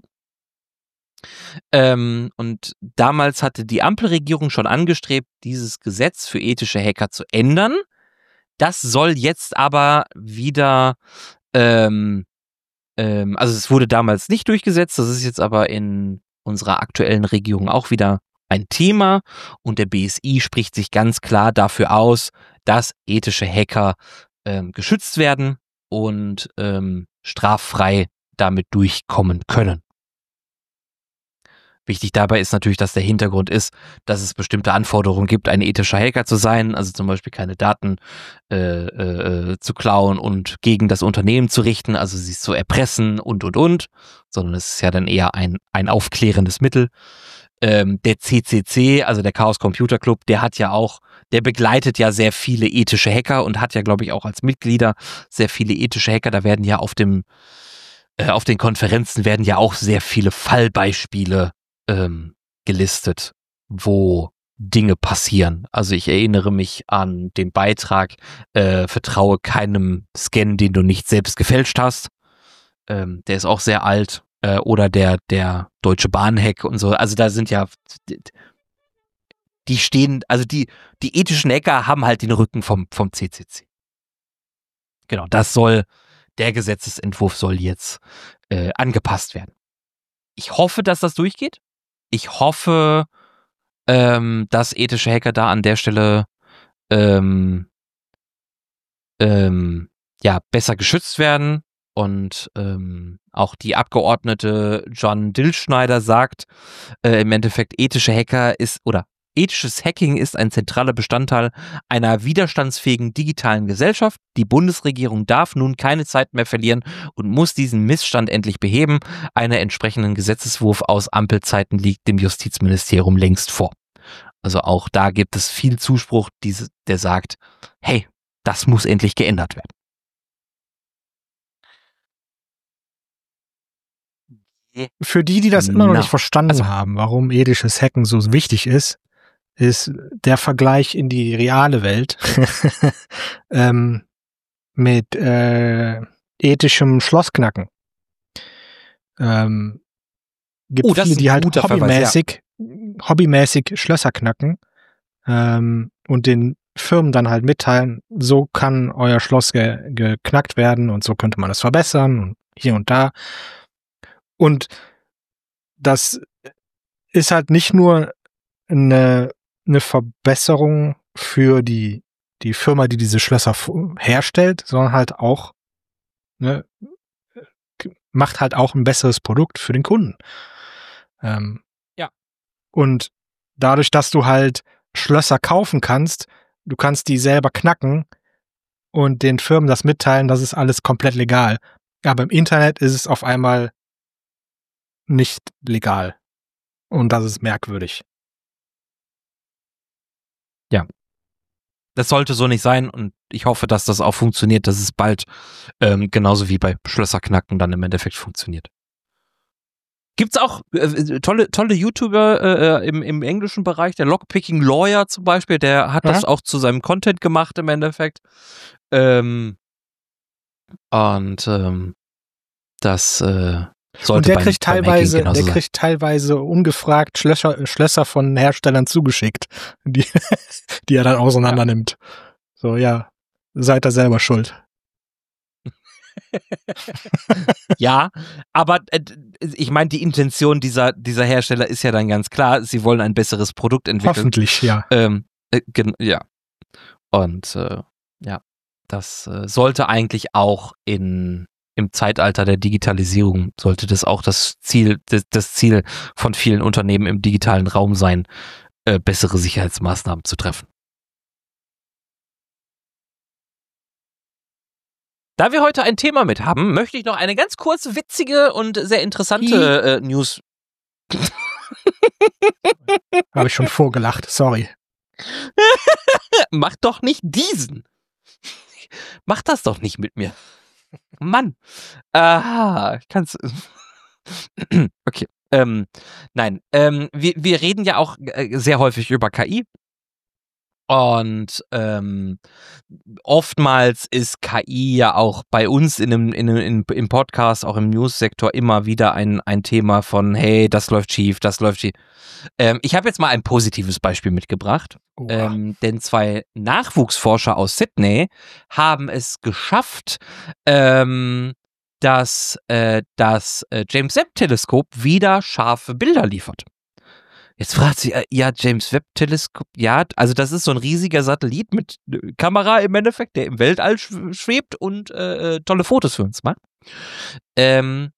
Ähm, und damals hatte die Ampelregierung schon angestrebt, dieses Gesetz für ethische Hacker zu ändern. Das soll jetzt aber wieder, ähm, ähm, also es wurde damals nicht durchgesetzt, das ist jetzt aber in unserer aktuellen Regierung auch wieder ein Thema und der B S I spricht sich ganz klar dafür aus, dass ethische Hacker ähm, geschützt werden und ähm, straffrei damit durchkommen können. Wichtig dabei ist natürlich, dass der Hintergrund ist, dass es bestimmte Anforderungen gibt, ein ethischer Hacker zu sein, also zum Beispiel keine Daten äh, äh, zu klauen und gegen das Unternehmen zu richten, also sie zu erpressen und, und, und, sondern es ist ja dann eher ein, ein aufklärendes Mittel. Ähm, der C C C, also der Chaos Computer Club, der hat ja auch, der begleitet ja sehr viele ethische Hacker und hat ja, glaube ich, auch als Mitglieder sehr viele ethische Hacker. Da werden ja auf dem, äh, auf den Konferenzen werden ja auch sehr viele Fallbeispiele ähm, gelistet, wo Dinge passieren. Also ich erinnere mich an den Beitrag, äh, vertraue keinem Scan, den du nicht selbst gefälscht hast. Ähm, der ist auch sehr alt. Äh, oder der, der Deutsche Bahn-Hack und so. Also da sind ja, die stehen, also die, die ethischen Hacker haben halt den Rücken vom, vom C C C. Genau, das soll, der Gesetzesentwurf soll jetzt äh, angepasst werden. Ich hoffe, dass das durchgeht. Ich hoffe, ähm, dass ethische Hacker da an der Stelle ähm, ähm, ja, besser geschützt werden. Und ähm, auch die Abgeordnete John Dillschneider sagt, äh, im Endeffekt, ethische Hacker ist, oder ethisches Hacking ist ein zentraler Bestandteil einer widerstandsfähigen digitalen Gesellschaft. Die Bundesregierung darf nun keine Zeit mehr verlieren und muss diesen Missstand endlich beheben. Einen entsprechenden Gesetzeswurf aus Ampelzeiten liegt dem Justizministerium längst vor. Also auch da gibt es viel Zuspruch, diese, der sagt, hey, das muss endlich geändert werden. Für die, die das immer noch Na, nicht verstanden also, haben, warum ethisches Hacken so wichtig ist, ist der Vergleich in die reale Welt ähm, mit äh, ethischem Schlossknacken. Ähm, gibt Oh, das viele, ist ein die halt guter Verweis, hobbymäßig, hobbymäßig Schlösser knacken ähm, und den Firmen dann halt mitteilen, so kann euer Schloss ge geknackt werden und so könnte man es verbessern und hier und da. Und das ist halt nicht nur eine, eine Verbesserung für die, die Firma, die diese Schlösser herstellt, sondern halt auch, ne, macht halt auch ein besseres Produkt für den Kunden. Ähm, ja. Und dadurch, dass du halt Schlösser kaufen kannst, du kannst die selber knacken und den Firmen das mitteilen, das ist alles komplett legal. Aber im Internet ist es auf einmal nicht legal. Und das ist merkwürdig. Ja. Das sollte so nicht sein und ich hoffe, dass das auch funktioniert, dass es bald ähm, genauso wie bei Schlösserknacken dann im Endeffekt funktioniert. Gibt's auch äh, tolle, tolle YouTuber äh, im, im englischen Bereich, der Lockpicking Lawyer zum Beispiel, der hat ja. das auch zu seinem Content gemacht im Endeffekt. Ähm, und ähm, das äh, sollte und der beim, kriegt beim teilweise, der sein. kriegt teilweise ungefragt Schlösser, Schlösser von Herstellern zugeschickt, die, die er dann auseinander ja. nimmt. So, ja, seid ihr selber schuld. Ja, aber äh, ich meine, die Intention dieser, dieser Hersteller ist ja dann ganz klar, sie wollen ein besseres Produkt entwickeln. Hoffentlich, ja. Ähm, äh, gen- ja. Und äh, ja, das äh, sollte eigentlich auch in, im Zeitalter der Digitalisierung, sollte das auch das Ziel, das, das Ziel von vielen Unternehmen im digitalen Raum sein, äh, bessere Sicherheitsmaßnahmen zu treffen. Da wir heute ein Thema mit haben, möchte ich noch eine ganz kurze, witzige und sehr interessante äh, News. Habe ich schon vorgelacht, sorry. Mach doch nicht diesen. Mach das doch nicht mit mir. Mann. Aha, ich kann's. Okay. Ähm, nein, ähm, wir, wir reden ja auch äh, sehr häufig über K I. Und ähm, oftmals ist K I ja auch bei uns in einem, in einem, in, im Podcast, auch im News-Sektor immer wieder ein, ein Thema von, hey, das läuft schief, das läuft schief. Ähm, ich habe jetzt mal ein positives Beispiel mitgebracht, ähm, denn zwei Nachwuchsforscher aus Sydney haben es geschafft, ähm, dass äh, das äh, James-Webb-Teleskop wieder scharfe Bilder liefert. Jetzt fragt sie, ja, James Webb-Teleskop, ja, also das ist so ein riesiger Satellit mit Kamera im Endeffekt, der im Weltall schw- schwebt und äh, tolle Fotos für uns macht. Ähm,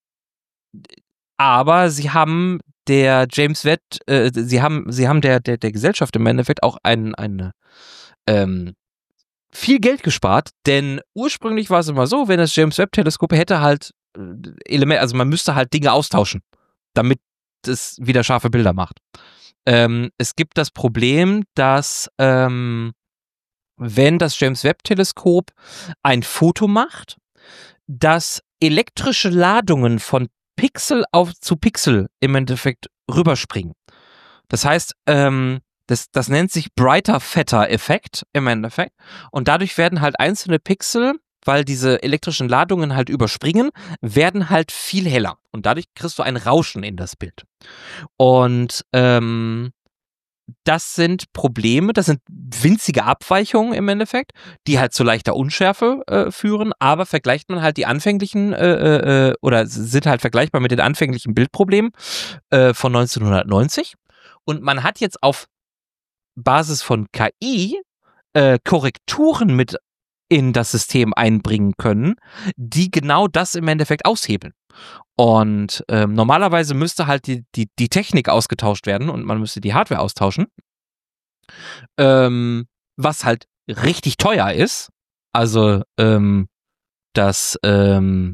aber sie haben der James Webb, äh, sie haben, sie haben der, der, der Gesellschaft im Endeffekt auch ein, eine, ähm, viel Geld gespart, denn ursprünglich war es immer so, wenn das James Webb-Teleskop hätte halt äh, Elemente, also man müsste halt Dinge austauschen, damit es wieder scharfe Bilder macht. Ähm, es gibt das Problem, dass ähm, wenn das James Webb-Teleskop ein Foto macht, dass elektrische Ladungen von Pixel auf zu Pixel im Endeffekt rüberspringen. Das heißt, ähm, das, das nennt sich Brighter Fatter Effekt im Endeffekt und dadurch werden halt einzelne Pixel, weil diese elektrischen Ladungen halt überspringen, werden halt viel heller. Und dadurch kriegst du ein Rauschen in das Bild. Und ähm, das sind Probleme, das sind winzige Abweichungen im Endeffekt, die halt zu leichter Unschärfe äh, führen, aber vergleicht man halt die anfänglichen äh, äh, oder sind halt vergleichbar mit den anfänglichen Bildproblemen äh, von neunzehnhundertneunzig. Und man hat jetzt auf Basis von K I äh, Korrekturen mit in das System einbringen können, die genau das im Endeffekt aushebeln. Und ähm, normalerweise müsste halt die, die, die Technik ausgetauscht werden und man müsste die Hardware austauschen, ähm, was halt richtig teuer ist. Also ähm, das ähm,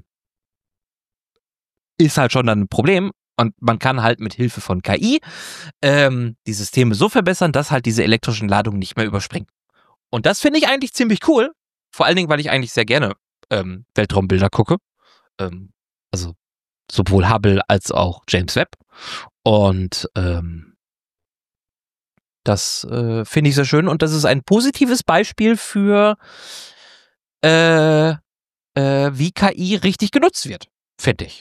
ist halt schon dann ein Problem. Und man kann halt mit Hilfe von K I ähm, die Systeme so verbessern, dass halt diese elektrischen Ladungen nicht mehr überspringen. Und das finde ich eigentlich ziemlich cool. Vor allen Dingen, weil ich eigentlich sehr gerne ähm, Weltraumbilder gucke. Ähm, also sowohl Hubble als auch James Webb. Und ähm, das äh, finde ich sehr schön. Und das ist ein positives Beispiel für äh, äh, wie K I richtig genutzt wird, finde ich.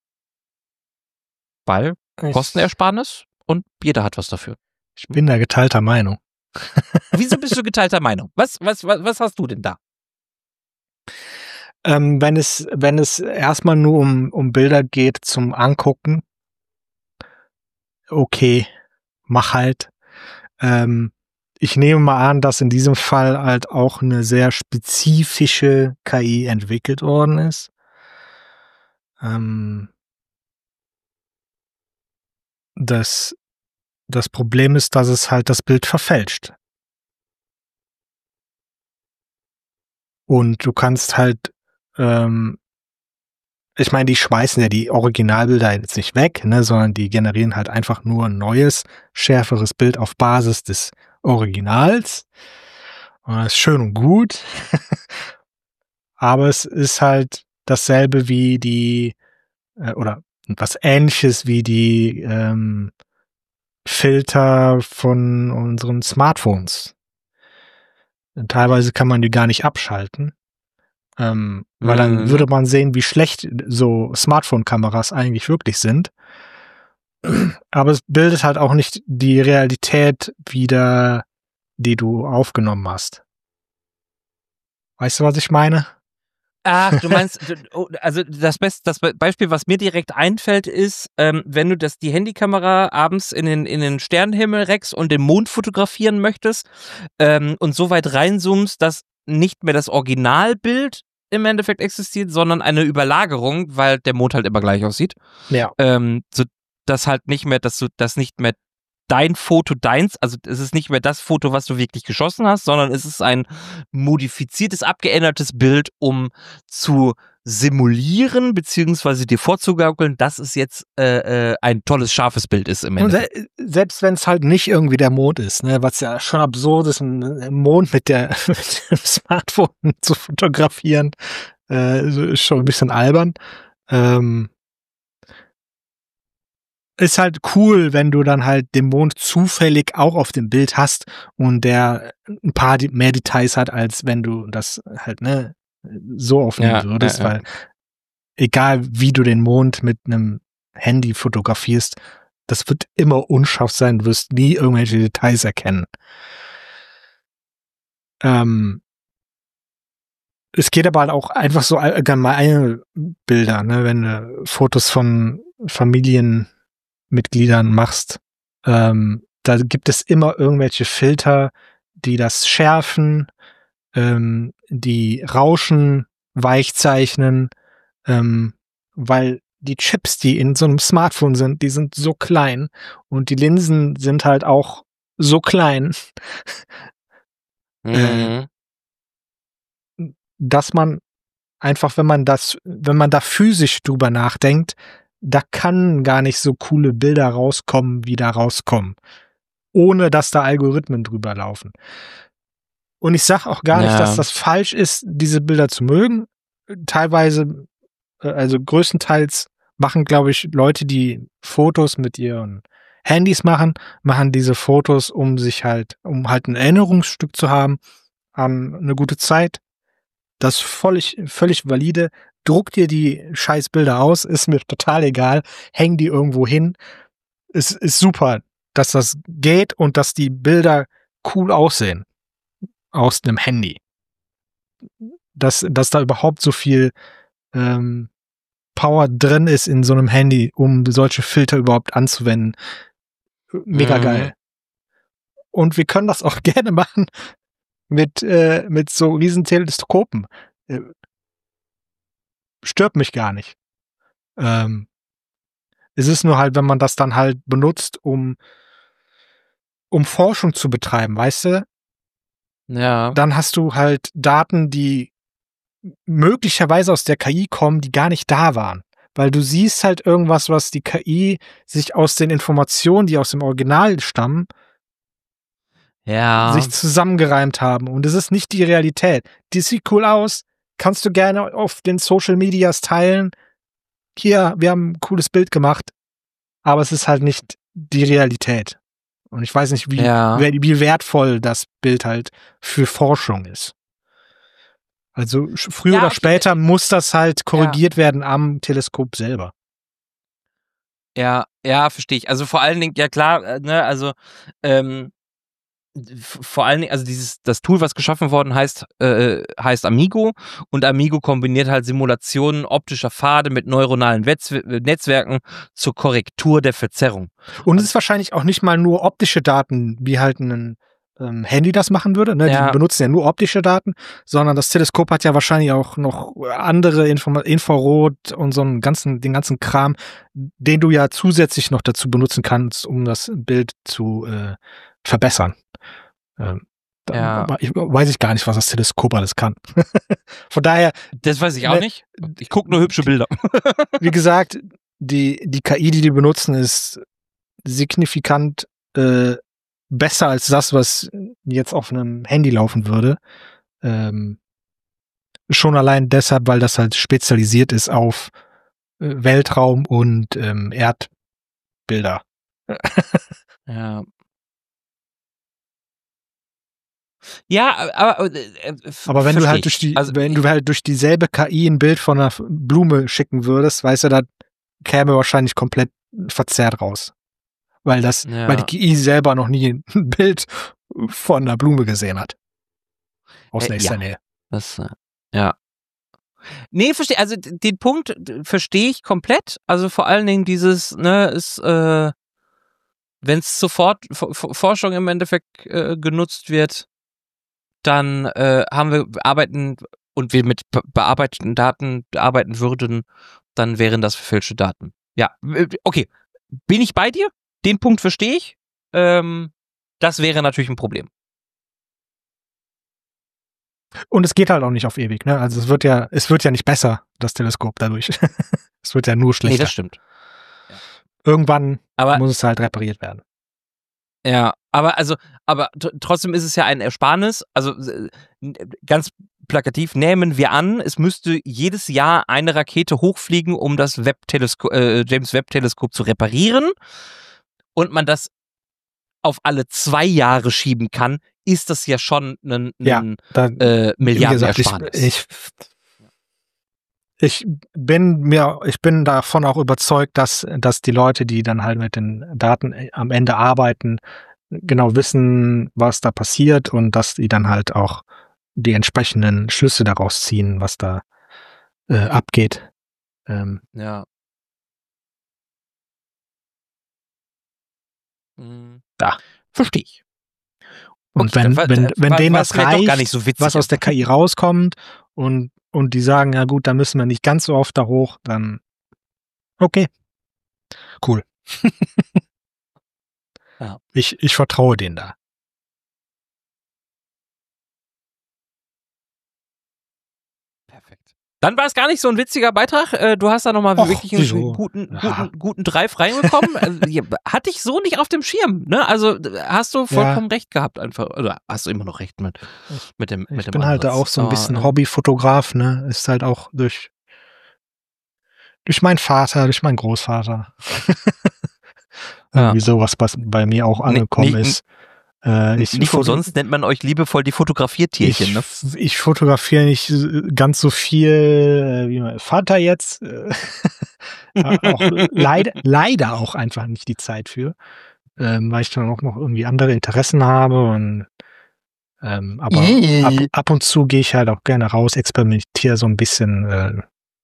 Weil Ich, Kostenersparnis und jeder hat was dafür. ich bin da geteilter Meinung. Wieso bist du geteilter Meinung? Was, was, was, was hast du denn da? Ähm, wenn es, wenn es erstmal nur um, um Bilder geht zum Angucken, okay, mach halt. Ähm, ich nehme mal an, dass in diesem Fall halt auch eine sehr spezifische K I entwickelt worden ist. Ähm, das, das Problem ist, dass es halt das Bild verfälscht. Und du kannst halt, ähm, ich meine, die schmeißen ja die Originalbilder jetzt nicht weg, ne, sondern die generieren halt einfach nur ein neues, schärferes Bild auf Basis des Originals. Und das ist schön und gut. Aber es ist halt dasselbe wie die, äh, oder was Ähnliches wie die ähm, Filter von unseren Smartphones. Und teilweise kann man die gar nicht abschalten. Ähm, weil dann Mhm. würde man sehen, wie schlecht so Smartphone-Kameras eigentlich wirklich sind. Aber es bildet halt auch nicht die Realität wider, die du aufgenommen hast. Weißt du, was ich meine? Ach, du meinst, also das Beste, das Beispiel, was mir direkt einfällt, ist, ähm, wenn du das die Handykamera abends in den in den Sternenhimmel reckst und den Mond fotografieren möchtest ähm, und so weit reinzoomst, dass nicht mehr das Originalbild im Endeffekt existiert, sondern eine Überlagerung, weil der Mond halt immer gleich aussieht. Ja. Ähm, so dass halt nicht mehr, dass du das nicht mehr dein Foto deins, also es ist nicht mehr das Foto, was du wirklich geschossen hast, sondern es ist ein modifiziertes, abgeändertes Bild, um zu simulieren, beziehungsweise dir vorzugaukeln, dass es jetzt äh, äh, ein tolles, scharfes Bild ist im Endeffekt. Se selbst wenn es halt nicht irgendwie der Mond ist, ne, was ja schon absurd ist, einen Mond mit, der, mit dem Smartphone zu fotografieren, äh, ist schon ein bisschen albern. Ähm, ist halt cool, wenn du dann halt den Mond zufällig auch auf dem Bild hast und der ein paar mehr Details hat, als wenn du das halt, ne, so aufnehmen Ja, würdest, ja, ja. weil egal wie du den Mond mit einem Handy fotografierst, das wird immer unscharf sein, du wirst nie irgendwelche Details erkennen. Ähm, es geht aber halt auch einfach so allgemeine Bilder, ne, wenn du Fotos von Familienmitgliedern machst, ähm, da gibt es immer irgendwelche Filter, die das schärfen, ähm, die Rauschen weich zeichnen, ähm, weil die Chips, die in so einem Smartphone sind, die sind so klein und die Linsen sind halt auch so klein, Mhm. dass man einfach, wenn man das, wenn man da physisch drüber nachdenkt, da kann gar nicht so coole Bilder rauskommen, wie da rauskommen, ohne dass da Algorithmen drüber laufen. Und ich sag auch gar Ja. nicht, dass das falsch ist, diese Bilder zu mögen. Teilweise, also größtenteils machen, glaube ich, Leute, die Fotos mit ihren Handys machen, machen diese Fotos, um sich halt, um halt ein Erinnerungsstück zu haben, haben eine gute Zeit. Das ist völlig, völlig valide. Druck dir die Scheißbilder aus, ist mir total egal. Häng die irgendwo hin. Es ist super, dass das geht und dass die Bilder cool aussehen aus einem Handy. Dass, dass da überhaupt so viel ähm, Power drin ist in so einem Handy, um solche Filter überhaupt anzuwenden. Mega Mhm. geil. Und wir können das auch gerne machen mit, äh, mit so riesen Teleskopen. Äh, stört mich gar nicht. Ähm, es ist nur halt, wenn man das dann halt benutzt, um, um Forschung zu betreiben, weißt du? Ja. Dann hast du halt Daten, die möglicherweise aus der K I kommen, die gar nicht da waren. Weil du siehst halt irgendwas, was die K I sich aus den Informationen, die aus dem Original stammen, Ja. sich zusammengereimt haben. Und es ist nicht die Realität. Die sieht cool aus, kannst du gerne auf den Social Medias teilen. Hier, wir haben ein cooles Bild gemacht, aber es ist halt nicht die Realität. Und ich weiß nicht, wie, Ja. wie wertvoll das Bild halt für Forschung ist. Also sch- früher Ja, oder okay. später muss das halt korrigiert werden am Teleskop selber. Ja, ja, verstehe ich. Also vor allen Dingen, ja klar, äh, ne, also ähm, f- vor allen Dingen, also dieses, das Tool, was geschaffen worden heißt, äh, heißt Amigo, und Amigo kombiniert halt Simulationen optischer Pfade mit neuronalen Wetz Netzwerken zur Korrektur der Verzerrung. Und es ist wahrscheinlich auch nicht mal nur optische Daten, wie halt ein ähm, Handy das machen würde. Ne? Ja. Die benutzen ja nur optische Daten, sondern das Teleskop hat ja wahrscheinlich auch noch andere Inform Infrarot und so einen ganzen, den ganzen Kram, den du ja zusätzlich noch dazu benutzen kannst, um das Bild zu äh, verbessern. Ähm, da, Ja. ich, weiß ich gar nicht, was das Teleskop alles kann. Von daher, Das weiß ich auch Ne, nicht. Ich gucke nur hübsche Bilder. wie gesagt, die, die K I, die die benutzen, ist signifikant äh, besser als das, was jetzt auf einem Handy laufen würde. Ähm, schon allein deshalb, weil das halt spezialisiert ist auf äh, Weltraum und ähm, Erdbilder. Ja. Ja, aber äh, äh, Aber wenn du halt versteh durch ich. die, also, wenn du halt durch dieselbe K I ein Bild von einer Blume schicken würdest, weißt du, da käme wahrscheinlich komplett verzerrt raus. Weil das, Ja. weil die K I selber noch nie ein Bild von einer Blume gesehen hat. Aus Äh, nächster ja. Nähe. Das, äh, ja. Nee, verstehe, also d- den Punkt d- verstehe ich komplett. Also vor allen Dingen dieses, ne, ist, äh, wenn es sofort F F Forschung im Endeffekt äh, genutzt wird, dann äh, haben wir arbeiten und wir mit be bearbeiteten Daten arbeiten würden, dann wären das verfälschte Daten. Ja, w- okay. Bin ich bei dir? Den Punkt verstehe ich. Ähm, das wäre natürlich ein Problem. Und es geht halt auch nicht auf ewig, ne? Also es wird ja, es wird ja nicht besser, das Teleskop dadurch. Es wird ja nur Nee, schlechter. das stimmt. Irgendwann Aber muss es halt repariert werden. ja, aber also, aber t- trotzdem ist es ja ein Ersparnis. Also äh, n- ganz plakativ nehmen wir an, es müsste jedes Jahr eine Rakete hochfliegen, um das Webb-Teleskop, äh, James Webb-Teleskop zu reparieren, und man das auf alle zwei Jahre schieben kann, ist das ja schon ein, Ja, ein da, äh, wie gesagt, ich, Milliardenersparnis. ich, ich bin mir, ich bin davon auch überzeugt, dass, dass die Leute, die dann halt mit den Daten am Ende arbeiten, genau wissen, was da passiert und dass die dann halt auch die entsprechenden Schlüsse daraus ziehen, was da äh, abgeht. Ähm, Ja. Mhm. Ja. Verstehe ich. Und Okay, wenn, dann war- wenn, wenn war- denen war das es vielleicht doch gar reicht, nicht so witzig. was aus der K I rauskommt und, und die sagen, ja gut, da müssen wir nicht ganz so oft da hoch, dann okay. Cool. Ja. Ich, ich vertraue denen da. Perfekt. Dann war es gar nicht so ein witziger Beitrag. Äh, Du hast da nochmal Och, wirklich wieso? einen guten, Ja. guten, guten Drive reingekommen. Also, ja, hatte ich so nicht auf dem Schirm. Ne? Also d- hast du vollkommen recht gehabt einfach. Oder hast du immer noch recht mit, mit dem, mit Ich dem bin halt Ansatz. auch so ein Aber, bisschen äh, Hobbyfotograf, ne? Ist halt auch durch, durch meinen Vater, durch meinen Großvater. Ja. Irgendwie sowas, was bei mir auch Nee, angekommen nee, ist. Äh, ich Nicht foto- umsonst nennt man euch liebevoll die Fotografiertierchen, ich, ne? ich fotografiere nicht ganz so viel äh, wie mein Vater jetzt. Äh, auch leider, leider auch einfach nicht die Zeit für, ähm, weil ich dann auch noch irgendwie andere Interessen habe und ähm, aber ab, ab und zu gehe ich halt auch gerne raus, experimentiere so ein bisschen. Äh,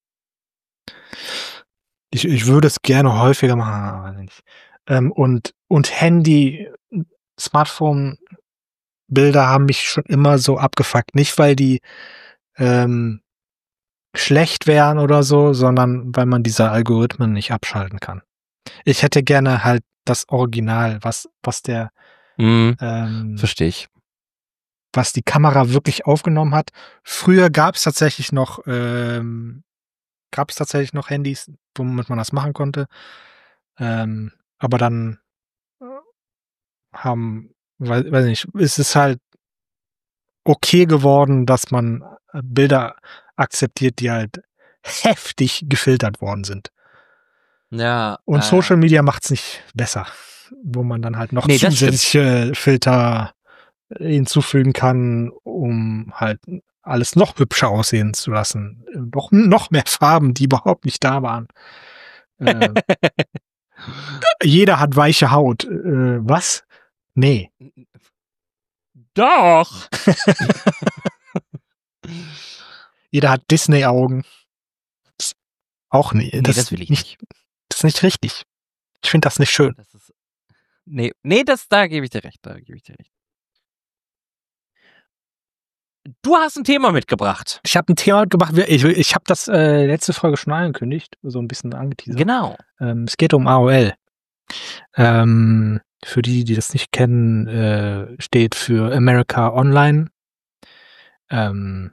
ich, ich würde es gerne häufiger machen, aber nicht. Ähm, und, und Handy, Smartphone, Bilder haben mich schon immer so abgefuckt. Nicht, weil die ähm, schlecht wären oder so, sondern weil man diese Algorithmen nicht abschalten kann. Ich hätte gerne halt das Original, was, was der, Mhm, ähm, verstehe ich. was die Kamera wirklich aufgenommen hat. Früher gab es tatsächlich noch, ähm, gab es tatsächlich noch Handys, womit man das machen konnte. Ähm, aber dann haben, weiß, weiß nicht, ist es halt okay geworden, dass man Bilder akzeptiert, die halt heftig gefiltert worden sind. Ja. Und äh, Social Media macht's nicht besser, wo man dann halt noch Nee, das zusätzliche Filter hinzufügen kann, um halt alles noch hübscher aussehen zu lassen. Noch, noch mehr Farben, die überhaupt nicht da waren. Äh, jeder hat weiche Haut. Äh, was? Nee. Doch. Jeder hat Disney-Augen. Auch nee. Nee, das, will ich nicht. Das ist nicht richtig. Ich finde das nicht schön. Das ist, nee, nee, das, da gebe ich dir recht, da gebe ich dir recht. Du hast ein Thema mitgebracht. Ich habe ein Thema mitgebracht. Ich, ich habe das äh, letzte Folge schon angekündigt, so ein bisschen angeteasert. Genau. Ähm, es geht um A O L. Ähm, für die, die das nicht kennen, äh, steht für America Online. Ähm,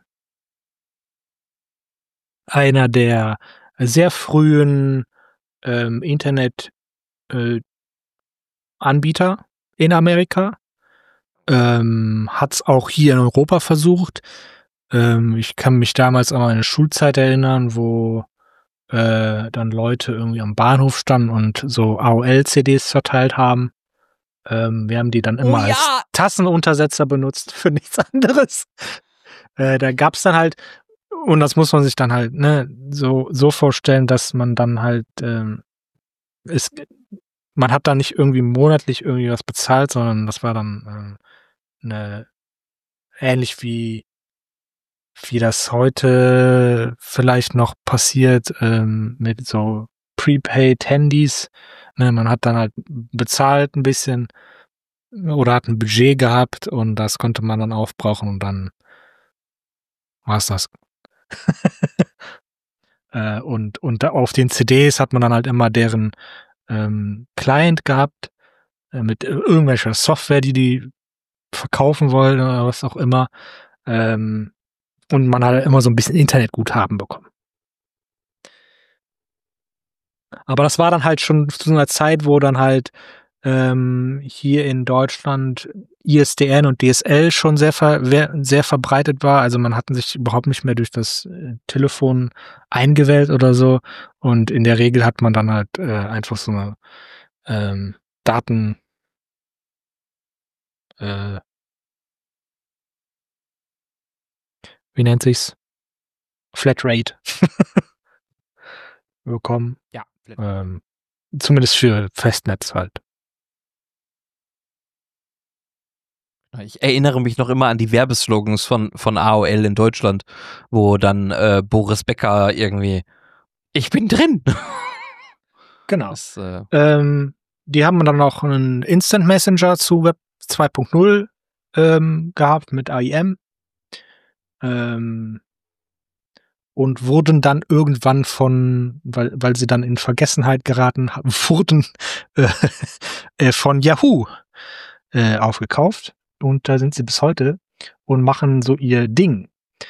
einer der sehr frühen ähm, Internet äh, Anbieter in Amerika. Ähm, hat's auch hier in Europa versucht. Ähm, ich kann mich damals an meine Schulzeit erinnern, wo äh, dann Leute irgendwie am Bahnhof standen und so A O L-C Ds verteilt haben. Ähm, wir haben die dann immer Oh ja! als Tassenuntersetzer benutzt für nichts anderes. Äh, da gab's dann halt, und das muss man sich dann halt ne, so, so vorstellen, dass man dann halt ähm, es, man hat da nicht irgendwie monatlich irgendwie was bezahlt, sondern das war dann ähm, eine ähnlich wie wie das heute vielleicht noch passiert ähm, mit so Prepaid-Handys. Ne, man hat dann halt bezahlt ein bisschen oder hat ein Budget gehabt und das konnte man dann aufbrauchen und dann war's das. äh, und und da auf den C Ds hat man dann halt immer deren ähm, Client gehabt äh, mit irgendwelcher Software, die die verkaufen wollen oder was auch immer. Ähm, und man hat immer so ein bisschen Internetguthaben bekommen. Aber das war dann halt schon zu einer Zeit, wo dann halt ähm, hier in Deutschland I S D N und D S L schon sehr, ver sehr verbreitet war. Also man hat sich überhaupt nicht mehr durch das äh, Telefon eingewählt oder so. Und in der Regel hat man dann halt äh, einfach so eine ähm, Daten äh, wie nennt sich's? Flatrate bekommen. Ja. Ähm, zumindest für Festnetz halt. Ich erinnere mich noch immer an die Werbeslogans von, von A O L in Deutschland, wo dann äh, Boris Becker irgendwie, ich bin drin. Genau. Das, äh, ähm, die haben dann noch einen Instant Messenger zu Web zwei Punkt null ähm, gehabt mit A I M ähm, und wurden dann irgendwann von, weil, weil sie dann in Vergessenheit geraten wurden äh, äh, von Yahoo äh, aufgekauft. Und da sind sie bis heute und machen so ihr Ding.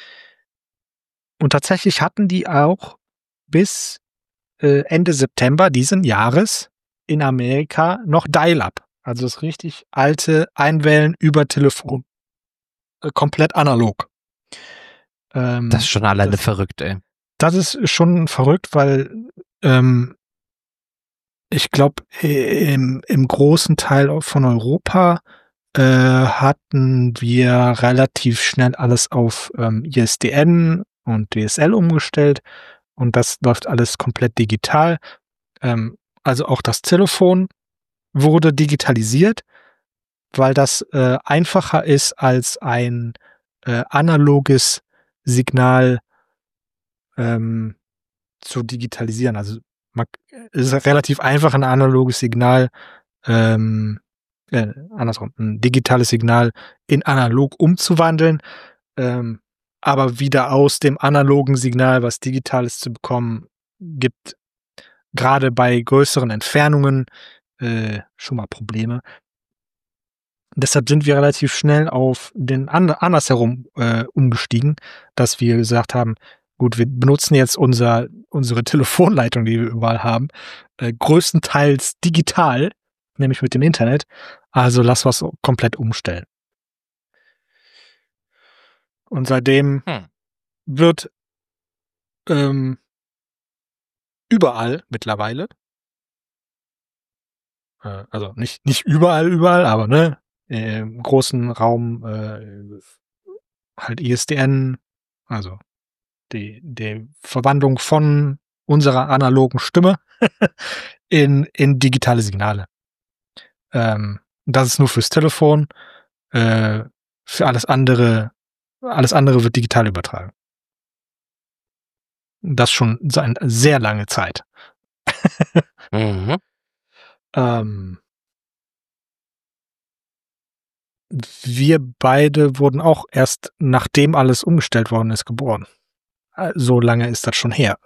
Und tatsächlich hatten die auch bis äh, Ende September diesen Jahres in Amerika noch Dial-Up. Also das richtig alte Einwählen über Telefon. Äh, komplett analog. Ähm, das ist schon alleine das, verrückt, ey. Das ist schon verrückt, weil ähm, ich glaube, im, im großen Teil von Europa äh, hatten wir relativ schnell alles auf ähm, I S D N und D S L umgestellt und das läuft alles komplett digital. Ähm, also auch das Telefon wurde digitalisiert, weil das äh, einfacher ist als ein äh, analoges Signal ähm, zu digitalisieren. Also man, es ist relativ einfach, ein analoges Signal ähm, äh, andersrum, ein digitales Signal in analog umzuwandeln, ähm, aber wieder aus dem analogen Signal was Digitales zu bekommen, gibt gerade bei größeren Entfernungen äh, schon mal Probleme. Deshalb sind wir relativ schnell auf den and andersherum äh, umgestiegen, dass wir gesagt haben, gut, wir benutzen jetzt unser, unsere Telefonleitung, die wir überall haben, äh, größtenteils digital, nämlich mit dem Internet. Also lass was komplett umstellen. Und seitdem hm. wird ähm, überall mittlerweile, äh, also nicht, nicht überall, überall, aber ne, im großen Raum äh, halt I S D N, also die, die Verwandlung von unserer analogen Stimme in, in digitale Signale. Ähm, das ist nur fürs Telefon. Äh, für alles andere, alles andere wird digital übertragen. Das schon eine sehr lange Zeit. mhm. ähm, wir beide wurden auch erst, nachdem alles umgestellt worden ist, geboren. So lange ist das schon her.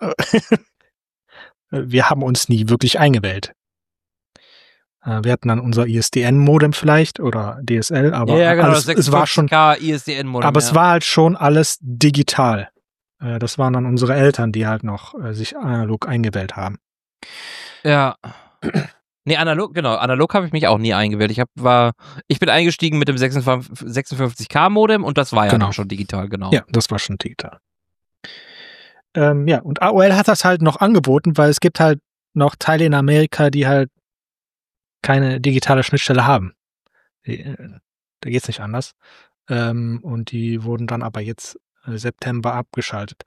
Wir haben uns nie wirklich eingewählt. Wir hatten dann unser I S D N-Modem vielleicht oder D S L, aber ja, genau, alles, das es war schon I S D N-Modem. Aber ja. es war halt schon alles digital. Das waren dann unsere Eltern, die halt noch sich analog eingewählt haben. Ja. Nee, analog, genau. Analog habe ich mich auch nie eingewählt. Ich hab, war, ich bin eingestiegen mit dem sechsundfünfzig K Modem und das war ja genau. schon digital, genau. Ja, das war schon digital. Ähm, ja, und A O L hat das halt noch angeboten, weil es gibt halt noch Teile in Amerika, die halt keine digitale Schnittstelle haben. Da geht's nicht anders. Ähm, und die wurden dann aber jetzt äh, September abgeschaltet.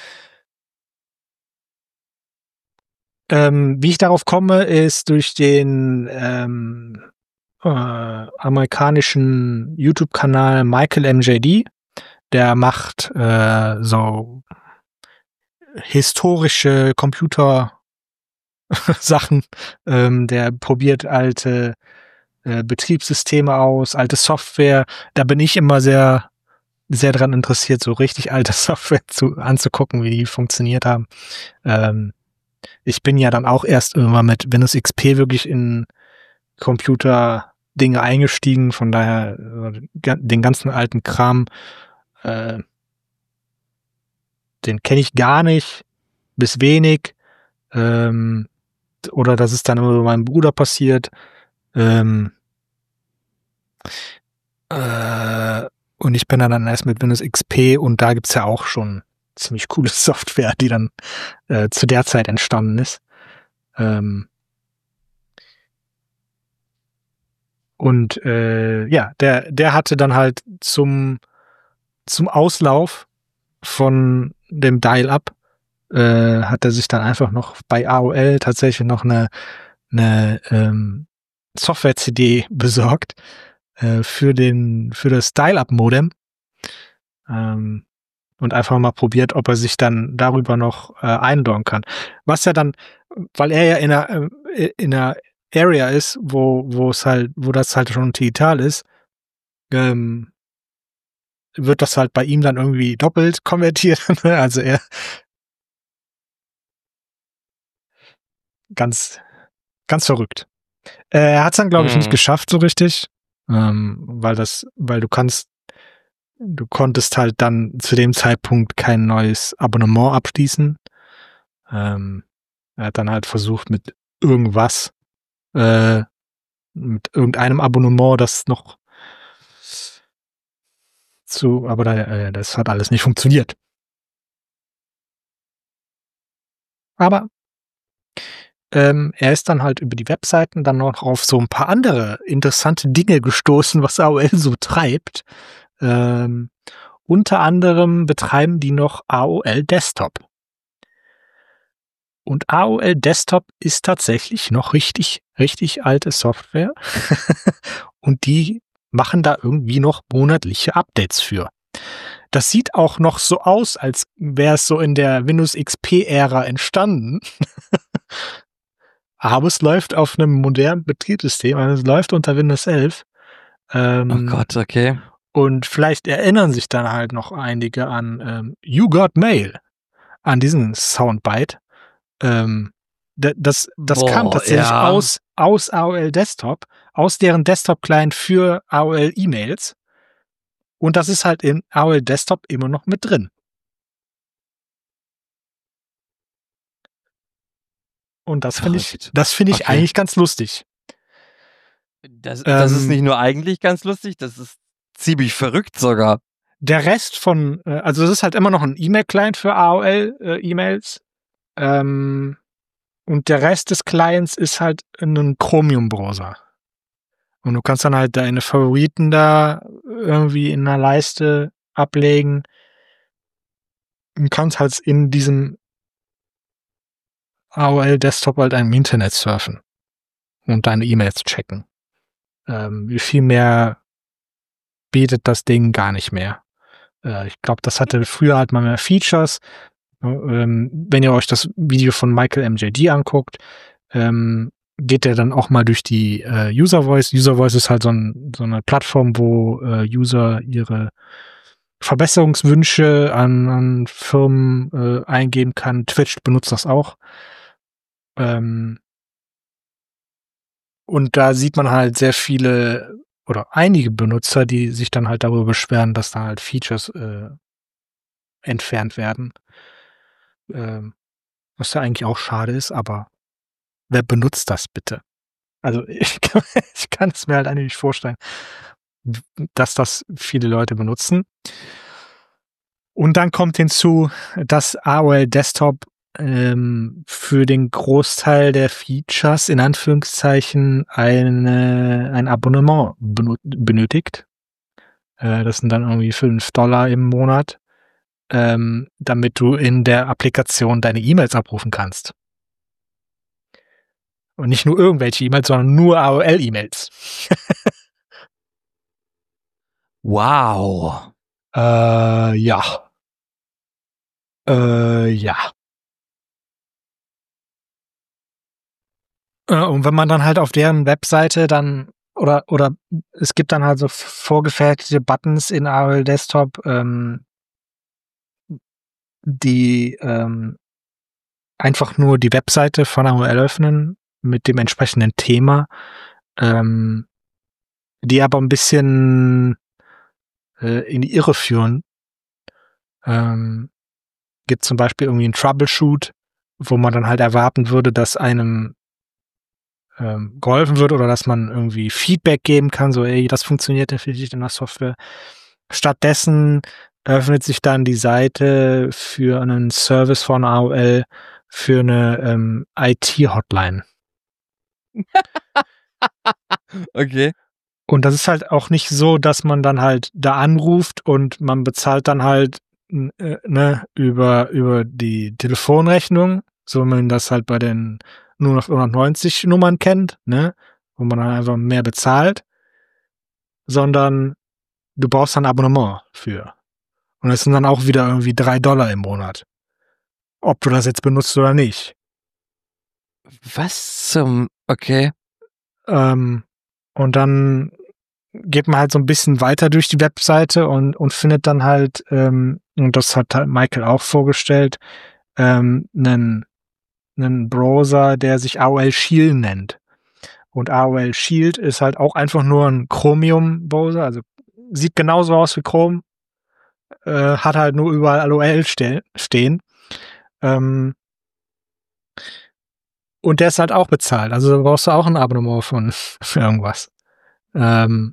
Ähm, wie ich darauf komme, ist durch den ähm, äh, amerikanischen YouTube-Kanal Michael M J D. der macht äh, so historische Computer-Sachen. ähm, der probiert alte äh, Betriebssysteme aus, alte Software. Da bin ich immer sehr, sehr dran interessiert, so richtig alte Software zu anzugucken, wie die funktioniert haben. Ähm, ich bin ja dann auch erst irgendwann mit Windows X P wirklich in Computer-Dinge eingestiegen, von daher äh, den ganzen alten Kram, äh, den kenne ich gar nicht, bis wenig, ähm, oder das ist dann immer bei meinem Bruder passiert, ähm, äh, und ich bin dann erst mit Windows X P und da gibt's ja auch schon ziemlich coole Software, die dann äh, zu der Zeit entstanden ist. Ähm, und äh, ja, der der hatte dann halt zum zum Auslauf von dem Dial-Up äh, hat er sich dann einfach noch bei A O L tatsächlich noch eine eine ähm, Software-C D besorgt äh, für den für das Dial-Up-Modem ähm, und einfach mal probiert, ob er sich dann darüber noch äh, einloggen kann. Was ja dann, weil er ja in einer äh, in einer Area ist, wo wo es halt, wo das halt schon digital ist, ähm, wird das halt bei ihm dann irgendwie doppelt konvertiert. Also er ganz ganz verrückt. Äh, er hat es dann, glaube ich, nicht Mhm. geschafft so richtig, ähm, weil das, weil du kannst, du konntest halt dann zu dem Zeitpunkt kein neues Abonnement abschließen. Ähm, er hat dann halt versucht mit irgendwas, äh, mit irgendeinem Abonnement, das noch zu, aber da, äh, das hat alles nicht funktioniert. Aber ähm, er ist dann halt über die Webseiten dann noch auf so ein paar andere interessante Dinge gestoßen, was A O L so treibt. Ähm, unter anderem betreiben die noch A O L Desktop. Und A O L Desktop ist tatsächlich noch richtig, richtig alte Software. Und die machen da irgendwie noch monatliche Updates für. Das sieht auch noch so aus, als wäre es so in der Windows X P-Ära entstanden. Aber es läuft auf einem modernen Betriebssystem, also es läuft unter Windows elf. Ähm, Oh Gott, okay. Und vielleicht erinnern sich dann halt noch einige an ähm, You Got Mail, an diesen Soundbite. Ähm, d- das das kam Boah, tatsächlich ja. aus, aus A O L Desktop, aus deren Desktop-Client für A O L E-Mails. Und das ist halt in A O L Desktop immer noch mit drin. Und das finde ich, Verrückt. das finde ich Okay. eigentlich ganz lustig. Das, das ist Ähm, nicht nur eigentlich ganz lustig, das ist ziemlich verrückt sogar. Der Rest von, äh, also es ist halt immer noch ein E-Mail-Client für A O L-E-Mails. Äh, ähm, und der Rest des Clients ist halt ein Chromium-Browser. Und du kannst dann halt deine Favoriten da irgendwie in einer Leiste ablegen und kannst halt in diesem A O L-Desktop halt im Internet surfen und deine E-Mails checken. Ähm, viel mehr bietet das Ding gar nicht mehr. Äh, ich glaube, das hatte früher halt mal mehr Features. Ähm, wenn ihr euch das Video von Michael M J D anguckt, ähm, geht der dann auch mal durch die äh, User Voice. User Voice ist halt so, ein, so eine Plattform, wo äh, User ihre Verbesserungswünsche an, an Firmen äh, eingeben kann. Twitch benutzt das auch. Ähm, und da sieht man halt sehr viele oder einige Benutzer, die sich dann halt darüber beschweren, dass da halt Features äh, entfernt werden. Ähm, was ja eigentlich auch schade ist, aber wer benutzt das bitte? Also ich kann, ich kann es mir halt eigentlich nicht vorstellen, dass das viele Leute benutzen. Und dann kommt hinzu, dass A O L Desktop ähm, für den Großteil der Features in Anführungszeichen eine, ein Abonnement benötigt. Äh, das sind dann irgendwie fünf Dollar im Monat, ähm, damit du in der Applikation deine E-Mails abrufen kannst. Und nicht nur irgendwelche E-Mails, sondern nur A O L-E-Mails. Wow. Äh, ja. Äh, ja. Äh, und wenn man dann halt auf deren Webseite dann oder oder es gibt dann halt so vorgefertigte Buttons in A O L Desktop, ähm, die ähm, einfach nur die Webseite von A O L öffnen mit dem entsprechenden Thema, ähm, die aber ein bisschen äh, in die Irre führen. Ähm, gibt zum Beispiel irgendwie ein Troubleshoot, wo man dann halt erwarten würde, dass einem ähm, geholfen wird oder dass man irgendwie Feedback geben kann, so, ey, das funktioniert natürlich in der Software. Stattdessen öffnet sich dann die Seite für einen Service von A O L für eine ähm, I T-Hotline. Okay. Und das ist halt auch nicht so, dass man dann halt da anruft und man bezahlt dann halt äh, ne, über, über die Telefonrechnung, so wie man das halt bei den nur noch hundertneunzig Nummern kennt, ne, wo man dann einfach mehr bezahlt, sondern du brauchst ein Abonnement für. Und das sind dann auch wieder irgendwie drei Dollar im Monat. Ob du das jetzt benutzt oder nicht. Was zum, okay. Ähm, und dann geht man halt so ein bisschen weiter durch die Webseite und, und findet dann halt, ähm, und das hat halt Michael auch vorgestellt, ähm, einen, einen Browser, der sich A O L Shield nennt. Und A O L Shield ist halt auch einfach nur ein Chromium-Browser, also sieht genauso aus wie Chrome, äh, hat halt nur überall A O L ste- stehen. Ähm, und der ist halt auch bezahlt, also da brauchst du auch ein Abonnement von für irgendwas. Ähm,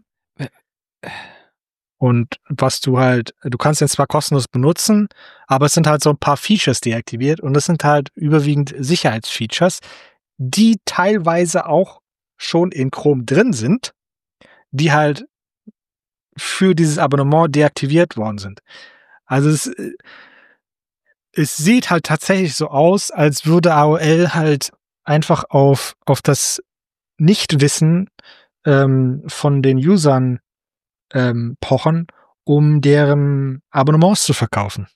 Und was du halt, du kannst den zwar kostenlos benutzen, aber es sind halt so ein paar Features deaktiviert und das sind halt überwiegend Sicherheitsfeatures, die teilweise auch schon in Chrome drin sind, die halt für dieses Abonnement deaktiviert worden sind. Also es, es sieht halt tatsächlich so aus, als würde A O L halt einfach auf, auf das Nichtwissen ähm, von den Usern ähm, pochen, um deren Abonnements zu verkaufen.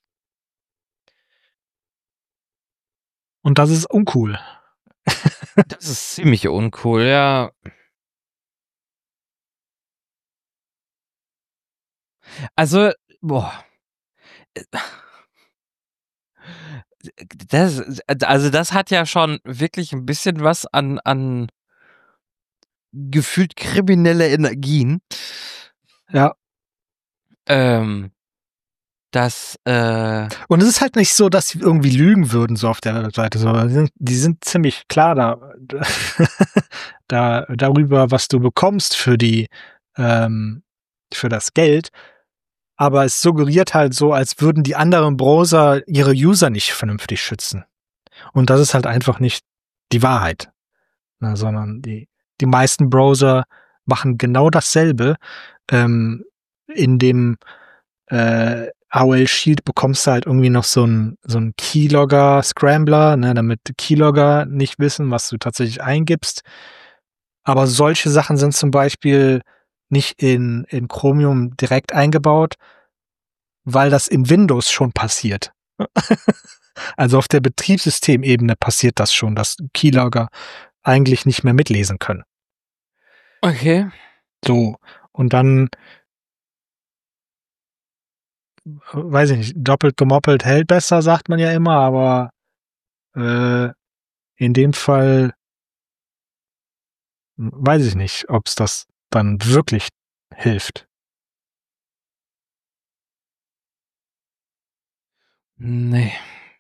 Und das ist uncool. Das ist ziemlich uncool, ja. Also, boah. Das, also das hat ja schon wirklich ein bisschen was an, an gefühlt kriminelle Energien. Ja. Ähm, das, äh, Und es ist halt nicht so, dass sie irgendwie lügen würden, so auf der Seite. So. Die, sind, die sind ziemlich klar da, da darüber, was du bekommst für die, ähm, für das Geld. Aber es suggeriert halt so, als würden die anderen Browser ihre User nicht vernünftig schützen. Und das ist halt einfach nicht die Wahrheit. Na, sondern die, die meisten Browser machen genau dasselbe. Ähm, in dem äh, A O L Shield bekommst du halt irgendwie noch so ein so ein Keylogger-Scrambler, ne, damit Keylogger nicht wissen, was du tatsächlich eingibst. Aber solche Sachen sind zum Beispiel nicht in, in Chromium direkt eingebaut, weil das in Windows schon passiert. Also auf der Betriebssystemebene passiert das schon, dass Keylogger eigentlich nicht mehr mitlesen können. okay. So, und dann weiß ich nicht, doppelt gemoppelt hält besser, sagt man ja immer, aber äh, in dem Fall weiß ich nicht, ob es das dann wirklich hilft. Nee.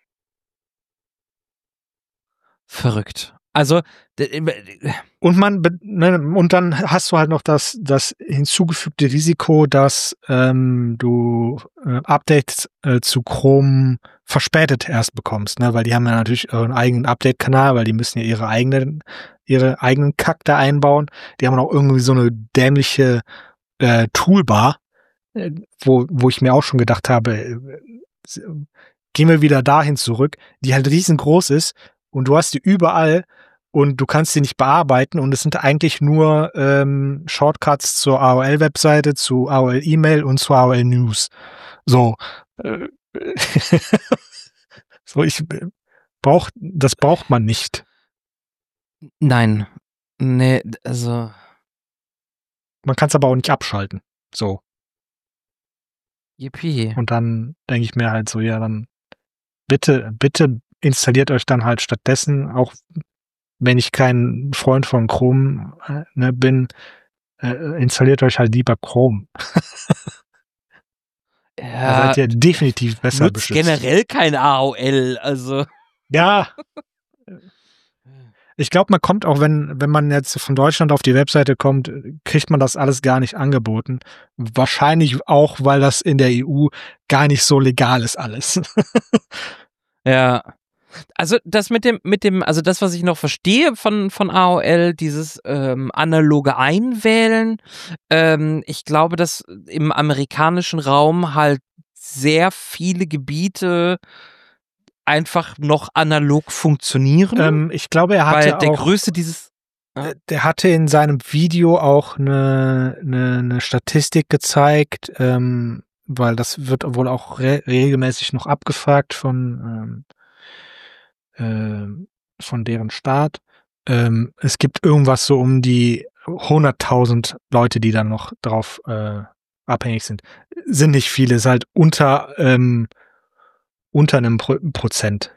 Verrückt. Also, und man ne, und dann hast du halt noch das das hinzugefügte Risiko, dass ähm, du äh, Updates äh, zu Chrome verspätet erst bekommst, ne, weil die haben ja natürlich ihren eigenen Update-Kanal, weil die müssen ja ihre eigenen ihre eigenen Kack da einbauen. Die haben auch irgendwie so eine dämliche äh, Toolbar, äh, wo wo ich mir auch schon gedacht habe, äh, gehen wir wieder dahin zurück, die halt riesengroß ist und du hast die überall und du kannst die nicht bearbeiten und es sind eigentlich nur ähm, Shortcuts zur A O L-Webseite, zu A O L-E-Mail und zu A O L-News. So. Äh, so, ich brauch, das braucht man nicht. Nein. Nee, also. Man kann es aber auch nicht abschalten. So. Yippie. Und dann denke ich mir halt so, ja, dann bitte, bitte installiert euch dann halt stattdessen, auch wenn ich kein Freund von Chrome äh, ne, bin, äh, installiert euch halt lieber Chrome. Ja, da seid ihr definitiv besser nutzt beschützt. generell kein A O L, also. Ja. Ich glaube, man kommt auch, wenn, wenn man jetzt von Deutschland auf die Webseite kommt, kriegt man das alles gar nicht angeboten. Wahrscheinlich auch, weil das in der E U gar nicht so legal ist alles. Ja. Also das mit dem, mit dem, also das, was ich noch verstehe von, von A O L, dieses ähm, analoge Einwählen, ähm, ich glaube, dass im amerikanischen Raum halt sehr viele Gebiete einfach noch analog funktionieren. ähm, ich glaube, er hatte weil der auch, Größe dieses äh, der hatte in seinem Video auch eine, eine, eine Statistik gezeigt, ähm, weil das wird wohl auch re regelmäßig noch abgefragt von ähm, äh, von deren Staat. Ähm, es gibt irgendwas so um die hunderttausend Leute, die dann noch drauf äh, abhängig sind. Sind nicht viele, ist halt unter ähm, unter einem Pro Prozent.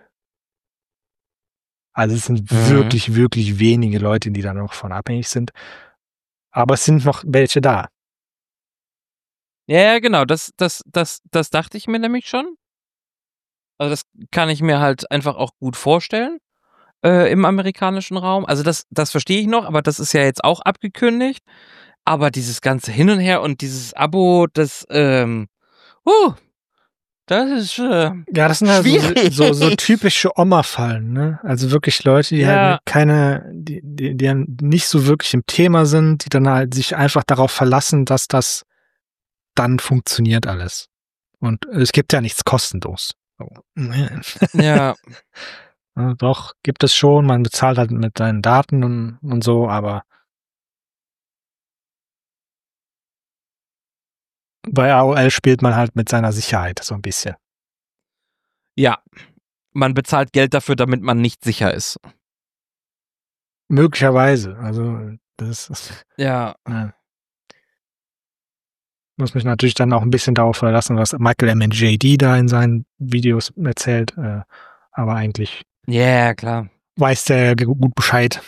Also es sind Mhm. wirklich, wirklich wenige Leute, die da noch von abhängig sind. Aber es sind noch welche da. Ja, ja, genau, das, das, das, das dachte ich mir nämlich schon. Also das kann ich mir halt einfach auch gut vorstellen äh, im amerikanischen Raum. Also das, das verstehe ich noch, aber das ist ja jetzt auch abgekündigt. Aber dieses ganze Hin und Her und dieses Abo, das, ähm, uh, das ist äh, Ja, das sind halt so, schwierig. so, so typische Oma-Fallen, ne? Also wirklich Leute, die Ja. halt keine, die, die, die dann nicht so wirklich im Thema sind, die dann halt sich einfach darauf verlassen, dass das dann funktioniert alles. Und es gibt ja nichts kostenlos. So. Ja, Ja, doch, gibt es schon, man bezahlt halt mit seinen Daten und, und so, aber bei A O L spielt man halt mit seiner Sicherheit so ein bisschen. ja. Man bezahlt Geld dafür, damit man nicht sicher ist. Möglicherweise. Also, das ist, Ja. ja. Muss mich natürlich dann auch ein bisschen darauf verlassen, was Michael M. J D da in seinen Videos erzählt. Äh, aber eigentlich Ja, yeah, klar. weiß der gut Bescheid.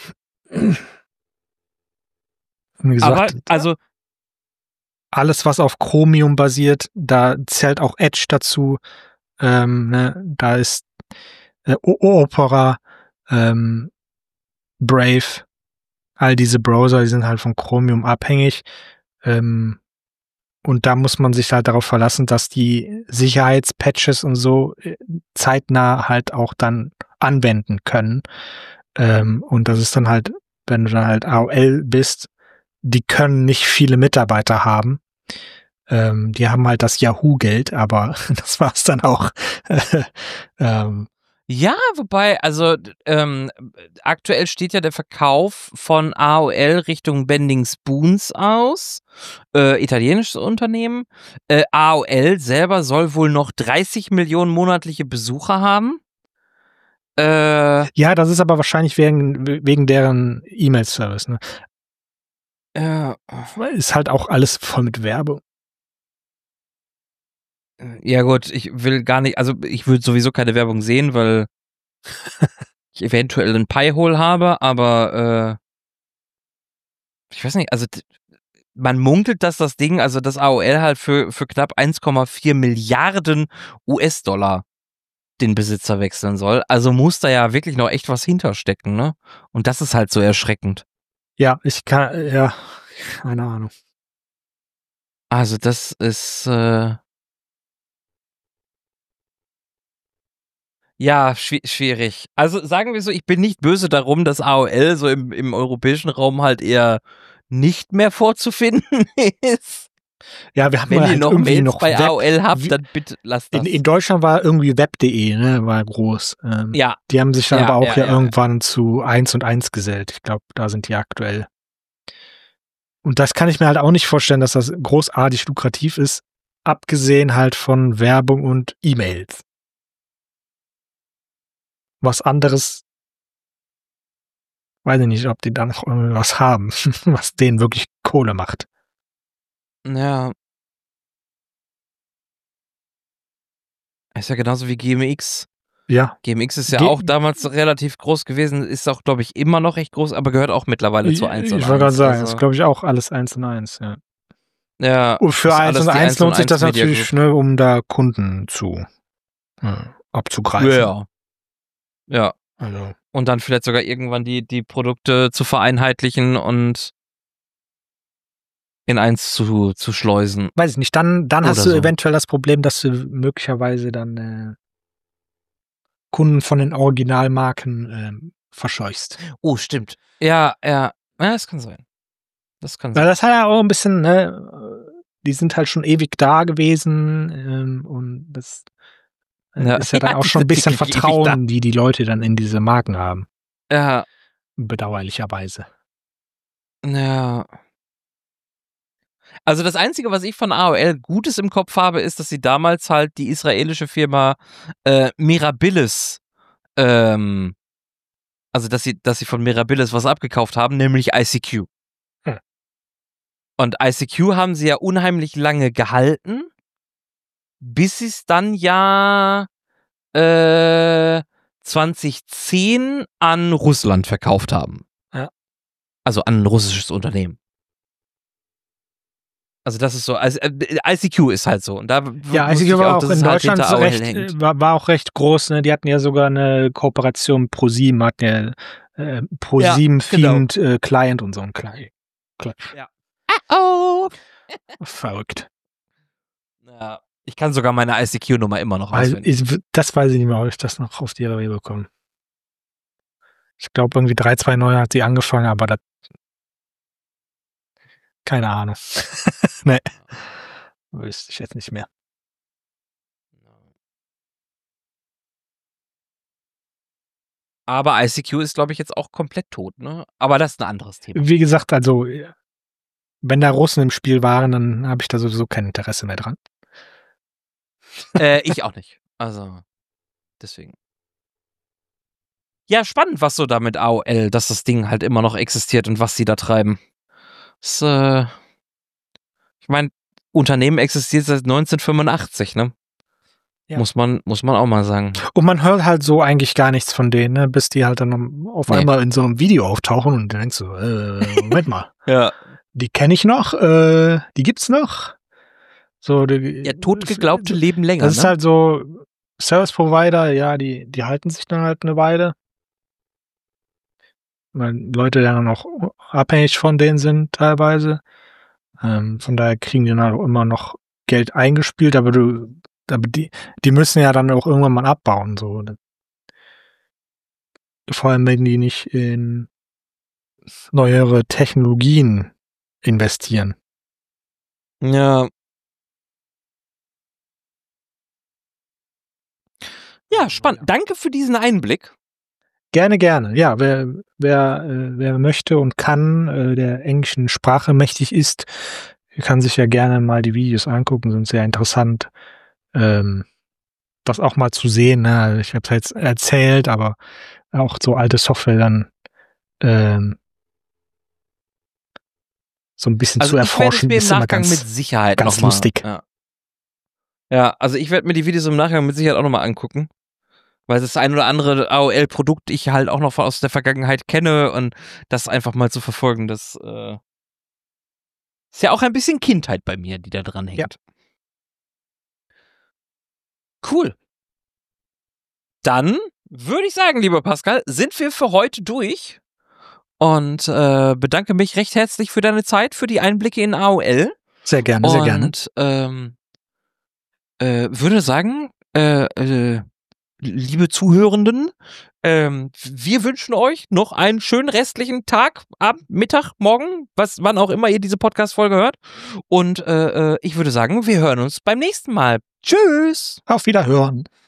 Wie gesagt, Aber, also, alles, was auf Chromium basiert, da zählt auch Edge dazu. Ähm, ne, da ist äh, Opera, ähm, Brave, all diese Browser, die sind halt von Chromium abhängig. Ähm, und da muss man sich halt darauf verlassen, dass die Sicherheitspatches und so äh, zeitnah halt auch dann anwenden können. Ähm, und das ist dann halt, wenn du dann halt A O L bist, die können nicht viele Mitarbeiter haben. Ähm, die haben halt das Yahoo-Geld, aber das war's dann auch. ähm, ja, wobei, also ähm, aktuell steht ja der Verkauf von A O L Richtung Bending Spoons aus, äh, italienisches Unternehmen. Äh, A O L selber soll wohl noch dreißig Millionen monatliche Besucher haben. Äh, ja, das ist aber wahrscheinlich wegen, wegen deren E-Mail-Service. Ne? äh, Ist halt auch alles voll mit Werbung. ja gut, ich will gar nicht, also ich würde sowieso keine Werbung sehen, weil ich eventuell ein Pi-Hole habe, aber äh, ich weiß nicht, also man munkelt, dass das Ding, also das A O L halt für, für knapp eins Komma vier Milliarden U S-Dollar den Besitzer wechseln soll. Also muss da ja wirklich noch echt was hinterstecken, ne? Und das ist halt so erschreckend. Ja, ich kann, ja, keine Ahnung. Also das ist, äh, ja, schwi schwierig. Also sagen wir so, ich bin nicht böse darum, dass A O L so im, im europäischen Raum halt eher nicht mehr vorzufinden ist. Ja, wir haben Wenn halt ihr noch irgendwie Mails noch bei Web, A O L habt, wie- dann bitte lasst das. in, in Deutschland war irgendwie web punkt de, ne, war groß. Ähm, ja, Die haben sich dann Ja, aber auch ja, ja, ja, irgendwann zu eins und eins gesellt. Ich glaube, da sind die aktuell. Und das kann ich mir halt auch nicht vorstellen, dass das großartig lukrativ ist, abgesehen halt von Werbung und E-Mails. Was anderes, weiß ich nicht, ob die da noch irgendwas haben, was denen wirklich Kohle macht. ja. Ist ja genauso wie G M X. Ja. G M X ist ja Ge- auch damals relativ groß gewesen, ist auch, glaube ich, immer noch recht groß, aber gehört auch mittlerweile Ich, zu eins ich und wollte gerade eins. sagen, Also, das ist, glaube ich, auch alles eins und eins, ja. ja, Und für ist eins alles und die eins lohnt sich das Media natürlich, Group. ne, um da Kunden zu äh, abzugreifen. Ja. Ja. Also. Und dann vielleicht sogar irgendwann die, die Produkte zu vereinheitlichen und in eins zu, zu schleusen. Weiß ich nicht, dann, dann hast Oder du so. eventuell das Problem, dass du möglicherweise dann äh, Kunden von den Originalmarken ähm, verscheuchst. Oh, stimmt. Ja, ja. Ja, das kann sein. Das kann Weil sein. das hat ja auch ein bisschen, ne, die sind halt schon ewig da gewesen ähm, und das äh, Ja. ist ja dann Ja, auch die schon ein sind bisschen wirklich ewig Vertrauen, die die Leute dann in diese Marken haben. Ja. Bedauerlicherweise. Ja. Also das Einzige, was ich von A O L Gutes im Kopf habe, ist, dass sie damals halt die israelische Firma äh, Mirabilis, ähm, also dass sie, dass sie von Mirabilis was abgekauft haben, nämlich I C Q. Hm. Und I C Q haben sie ja unheimlich lange gehalten, bis sie es dann ja äh, zwanzig zehn an Russland verkauft haben. Ja. Also an ein russisches Unternehmen. Also das ist so, also äh, I C Q ist halt so. Und da Ja, wusste I C Q ich war auch, auch dass in es halt Deutschland hinter so A O L recht, hängt. äh, war, war auch recht groß. Ne? Die hatten ja sogar eine Kooperation mit ProSieben, hatten ja äh, ProSieben-themed äh, Client und so ein Client. Ja. Oh. Verrückt. Ja. Ich kann sogar meine I C Q-Nummer immer noch Also, auswendig. ich, das weiß ich nicht mehr, ob ich das noch auf die Reihe bekomme. Ich glaube, irgendwie drei zwei neun hat sie angefangen, aber das. Keine Ahnung. Nee. Wüsste ich jetzt nicht mehr. Aber I C Q ist, glaube ich, jetzt auch komplett tot, ne? Aber das ist ein anderes Thema. Wie gesagt, also, wenn da Russen im Spiel waren, dann habe ich da sowieso kein Interesse mehr dran. äh, ich auch nicht. Also, deswegen. Ja, spannend, was so da mit A O L, dass das Ding halt immer noch existiert und was sie da treiben. Das, äh, ich meine, Unternehmen existiert seit neunzehnhundertfünfundachtzig, ne? Ja. Muss man, muss man auch mal sagen. Und man hört halt so eigentlich gar nichts von denen, ne? Bis die halt dann auf Nee. einmal in so einem Video auftauchen und du denkst so, äh, Moment mal, Ja. die kenne ich noch, äh, die gibt's noch. So, die, Ja, totgeglaubte leben länger, Das ist ne? halt so, Service Provider, ja, die, die halten sich dann halt eine Weile. Weil Leute dann auch abhängig von denen sind teilweise. Ähm, von daher kriegen die dann auch immer noch Geld eingespielt, aber du, aber die, die müssen ja dann auch irgendwann mal abbauen, so. Vor allem, wenn die nicht in neuere Technologien investieren. Ja. Ja, spannend. Danke für diesen Einblick. Gerne, gerne. Ja, wer, wer, äh, wer möchte und kann, äh, der englischen Sprache mächtig ist, kann sich ja gerne mal die Videos angucken, sind sehr interessant. Ähm, das auch mal zu sehen, ne? Also ich habe es jetzt erzählt, aber auch so alte Software dann ähm, so ein bisschen Also zu ich werde es erforschen, mir im ist immer Nachgang ganz, mit Sicherheit ganz nochmal. lustig. Ja. ja, also ich werde mir die Videos im Nachgang mit Sicherheit auch nochmal angucken. Weil das ein oder andere A O L-Produkt ich halt auch noch aus der Vergangenheit kenne und das einfach mal zu verfolgen, das äh, ist ja auch ein bisschen Kindheit bei mir, die da dran hängt. Ja. Cool. Dann würde ich sagen, lieber Pascal, sind wir für heute durch und äh, bedanke mich recht herzlich für deine Zeit, für die Einblicke in A O L. Sehr gerne, sehr gerne. Und ähm, äh, würde sagen, äh, äh, liebe Zuhörenden, ähm, wir wünschen euch noch einen schönen restlichen Tag, Abend, Mittag, Morgen, was, wann auch immer ihr diese Podcast-Folge hört. Und äh, ich würde sagen, wir hören uns beim nächsten Mal. Tschüss! Auf Wiederhören!